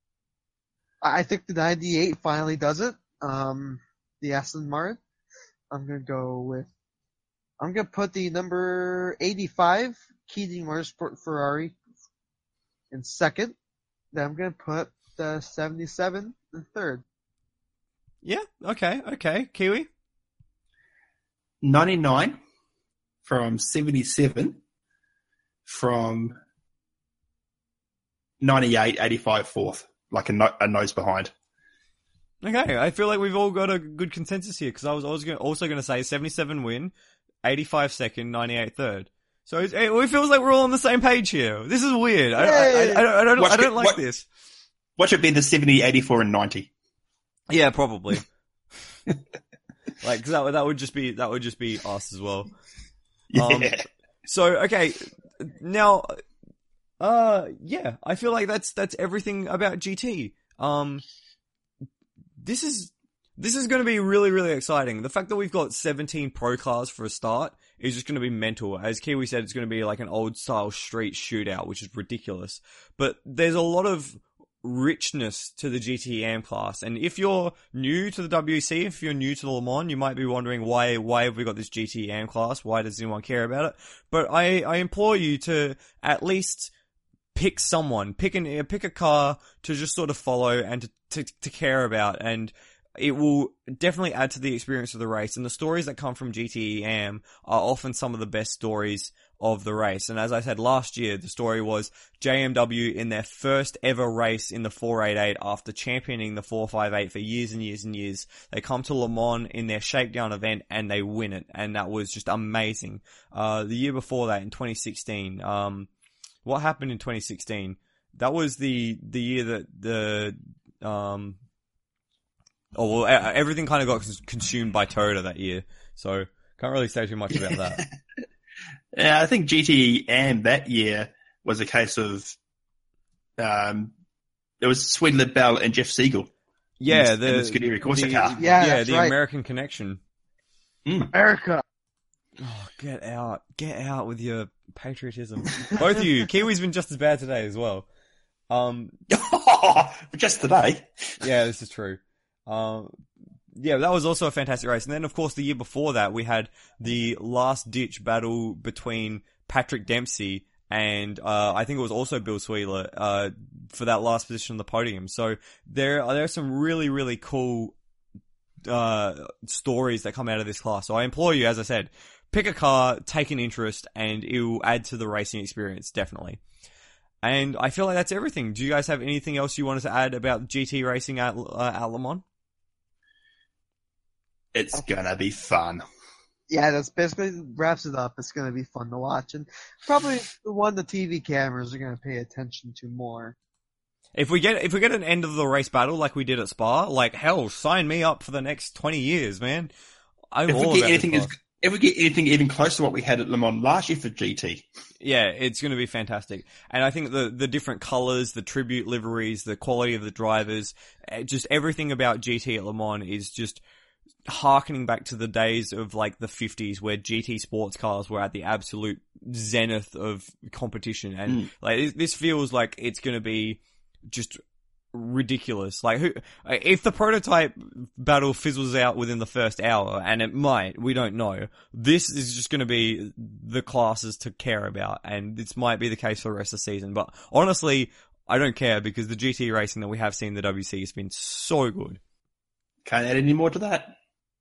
I think the ninety-eight finally does it. Um, the Aston Martin. I'm gonna go with. I'm gonna put the number eighty-five Keating Motorsport Ferrari in second. Then I'm gonna put the seventy-seven in third. Yeah, okay, okay. Kiwi? ninety-nine from seventy-seven from ninety-eight, eighty-five, fourth. Like a, no- a nose behind. Okay, I feel like we've all got a good consensus here, because I was, I was gonna, also going to say seventy-seven win, eighty-five second, ninety-eight third. So it, it feels like we're all on the same page here. This is weird. I, I, I, I don't, I don't, Watch I don't it- like what- this. Watch it be the seventy, eighty-four, and ninety. Yeah, probably. Like, 'cause that, that would just be, that would just be us as well. Um, Yeah. So, okay, now, uh, yeah, I feel like that's, that's everything about G T. Um, this is, this is going to be really, really exciting. The fact that we've got seventeen pro cars for a start is just going to be mental. As Kiwi said, it's going to be like an old style street shootout, which is ridiculous. But there's a lot of richness to the G T E A M class. And if you're new to the W C, if you're new to the Le Mans, you might be wondering why, why have we got this G T E A M class? Why does anyone care about it? But I, I implore you to at least pick someone, pick an, pick a car to just sort of follow and to, to, to care about. And it will definitely add to the experience of the race. And the stories that come from G T E A M are often some of the best stories of the race. And as I said last year, the story was J M W in their first ever race in the four eighty-eight after championing the four fifty-eight for years and years and years. They come to Le Mans in their shakedown event and they win it. And that was just amazing. Uh, the year before that in twenty sixteen, um, what happened in twenty sixteen? That was the, the year that the, um, oh, well, everything kind of got consumed by Toyota that year. So can't really say too much about that. Yeah, I think G T E A M that year was a case of, um, it was Swede Liddell and Jeff Siegel. Yeah, in the, the Scuderia Corsa the- car. Yeah, yeah, that's the right. American connection. Mm. America. Oh, get out. Get out with your patriotism. Both of you. Kiwi's been just as bad today as well. Um, Just today. yeah, this is true. Um, yeah, that was also a fantastic race. And then, of course, the year before that, we had the last ditch battle between Patrick Dempsey and, uh, I think it was also Bill Sweeler, uh, for that last position on the podium. So there are, there are some really, really cool, uh, stories that come out of this class. So I implore you, as I said, pick a car, take an interest, and it will add to the racing experience, definitely. And I feel like that's everything. Do you guys have anything else you wanted to add about G T racing at, uh, at Le Mans? It's gonna be fun. Yeah, that's basically wraps it up. It's gonna be fun to watch, and probably the one the T V cameras are gonna pay attention to more. If we get if we get an end of the race battle like we did at Spa, like hell, sign me up for the next twenty years, man. I'm If all we get about anything, this as, class. if we get anything even close to what we had at Le Mans last year for G T, Yeah, it's going to be fantastic. And I think the the different colors, the tribute liveries, the quality of the drivers, eh, just everything about G T at Le Mans is just harkening back to the days of like the fifties where G T sports cars were at the absolute zenith of competition. And Mm. like this feels like it's going to be just ridiculous. Like who, if the prototype battle fizzles out within the first hour, and it might, we don't know, this is just going to be the classes to care about, and this might be the case for the rest of the season. But honestly, I don't care because the G T racing that we have seen in the W C has been so good. Can't add any more to that.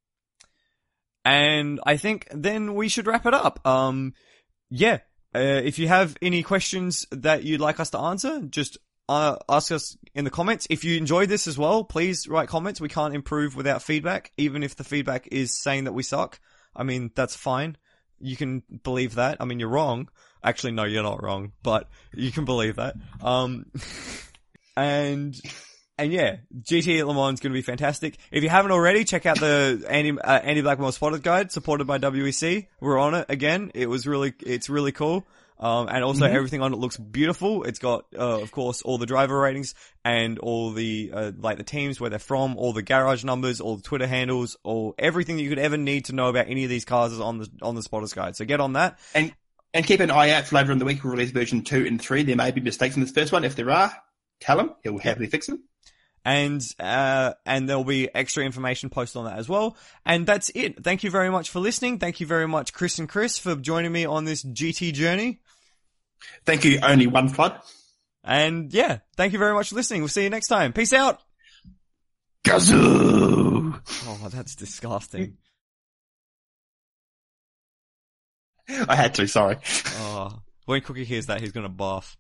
And I think then we should wrap it up. Um, yeah, uh, if you have any questions that you'd like us to answer, just uh, ask us in the comments. If you enjoyed this as well, please write comments. We can't improve without feedback, even if the feedback is saying that we suck. I mean, that's fine. You can believe that. I mean, you're wrong. Actually, no, you're not wrong, but you can believe that. Um, and... And yeah, G T at Le Mans is going to be fantastic. If you haven't already, check out the Andy, uh, Andy Blackmore Spotted Guide, supported by W E C. We're on it again. It was really, it's really cool. Um, and also mm-hmm. everything on it looks beautiful. It's got, uh, of course, all the driver ratings and all the, uh, like the teams, where they're from, all the garage numbers, all the Twitter handles, all, everything you could ever need to know about any of these cars is on the, on the Spotter's Guide. So get on that. And, and keep an eye out for later in the week. We'll release version two and three. There may be mistakes in this first one. If there are, tell him. He'll happily fix them. And, uh, and there'll be extra information posted on that as well. And that's it. Thank you very much for listening. Thank you very much, Chris and Chris, for joining me on this G T journey. Thank you, Only One Flood. And yeah, thank you very much for listening. We'll see you next time. Peace out. Gazoo! Oh, that's disgusting. I had to, sorry. Oh, when Cookie hears that, he's gonna barf.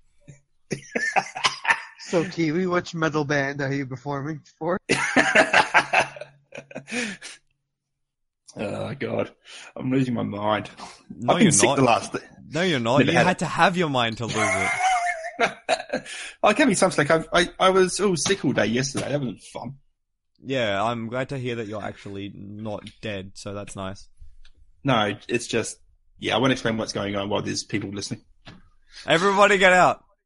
So, Kiwi, which metal band are you performing for? Oh, God. I'm losing my mind. No, I've been you're sick not. the last... No, you're not. Never You had had it. to have your mind to lose it. I gave me some slack. I, I, I was oh, sick all day yesterday. That wasn't fun. Yeah, I'm glad to hear that you're actually not dead, so that's nice. No, it's just... Yeah, I won't explain what's going on while there's people listening. Everybody get out.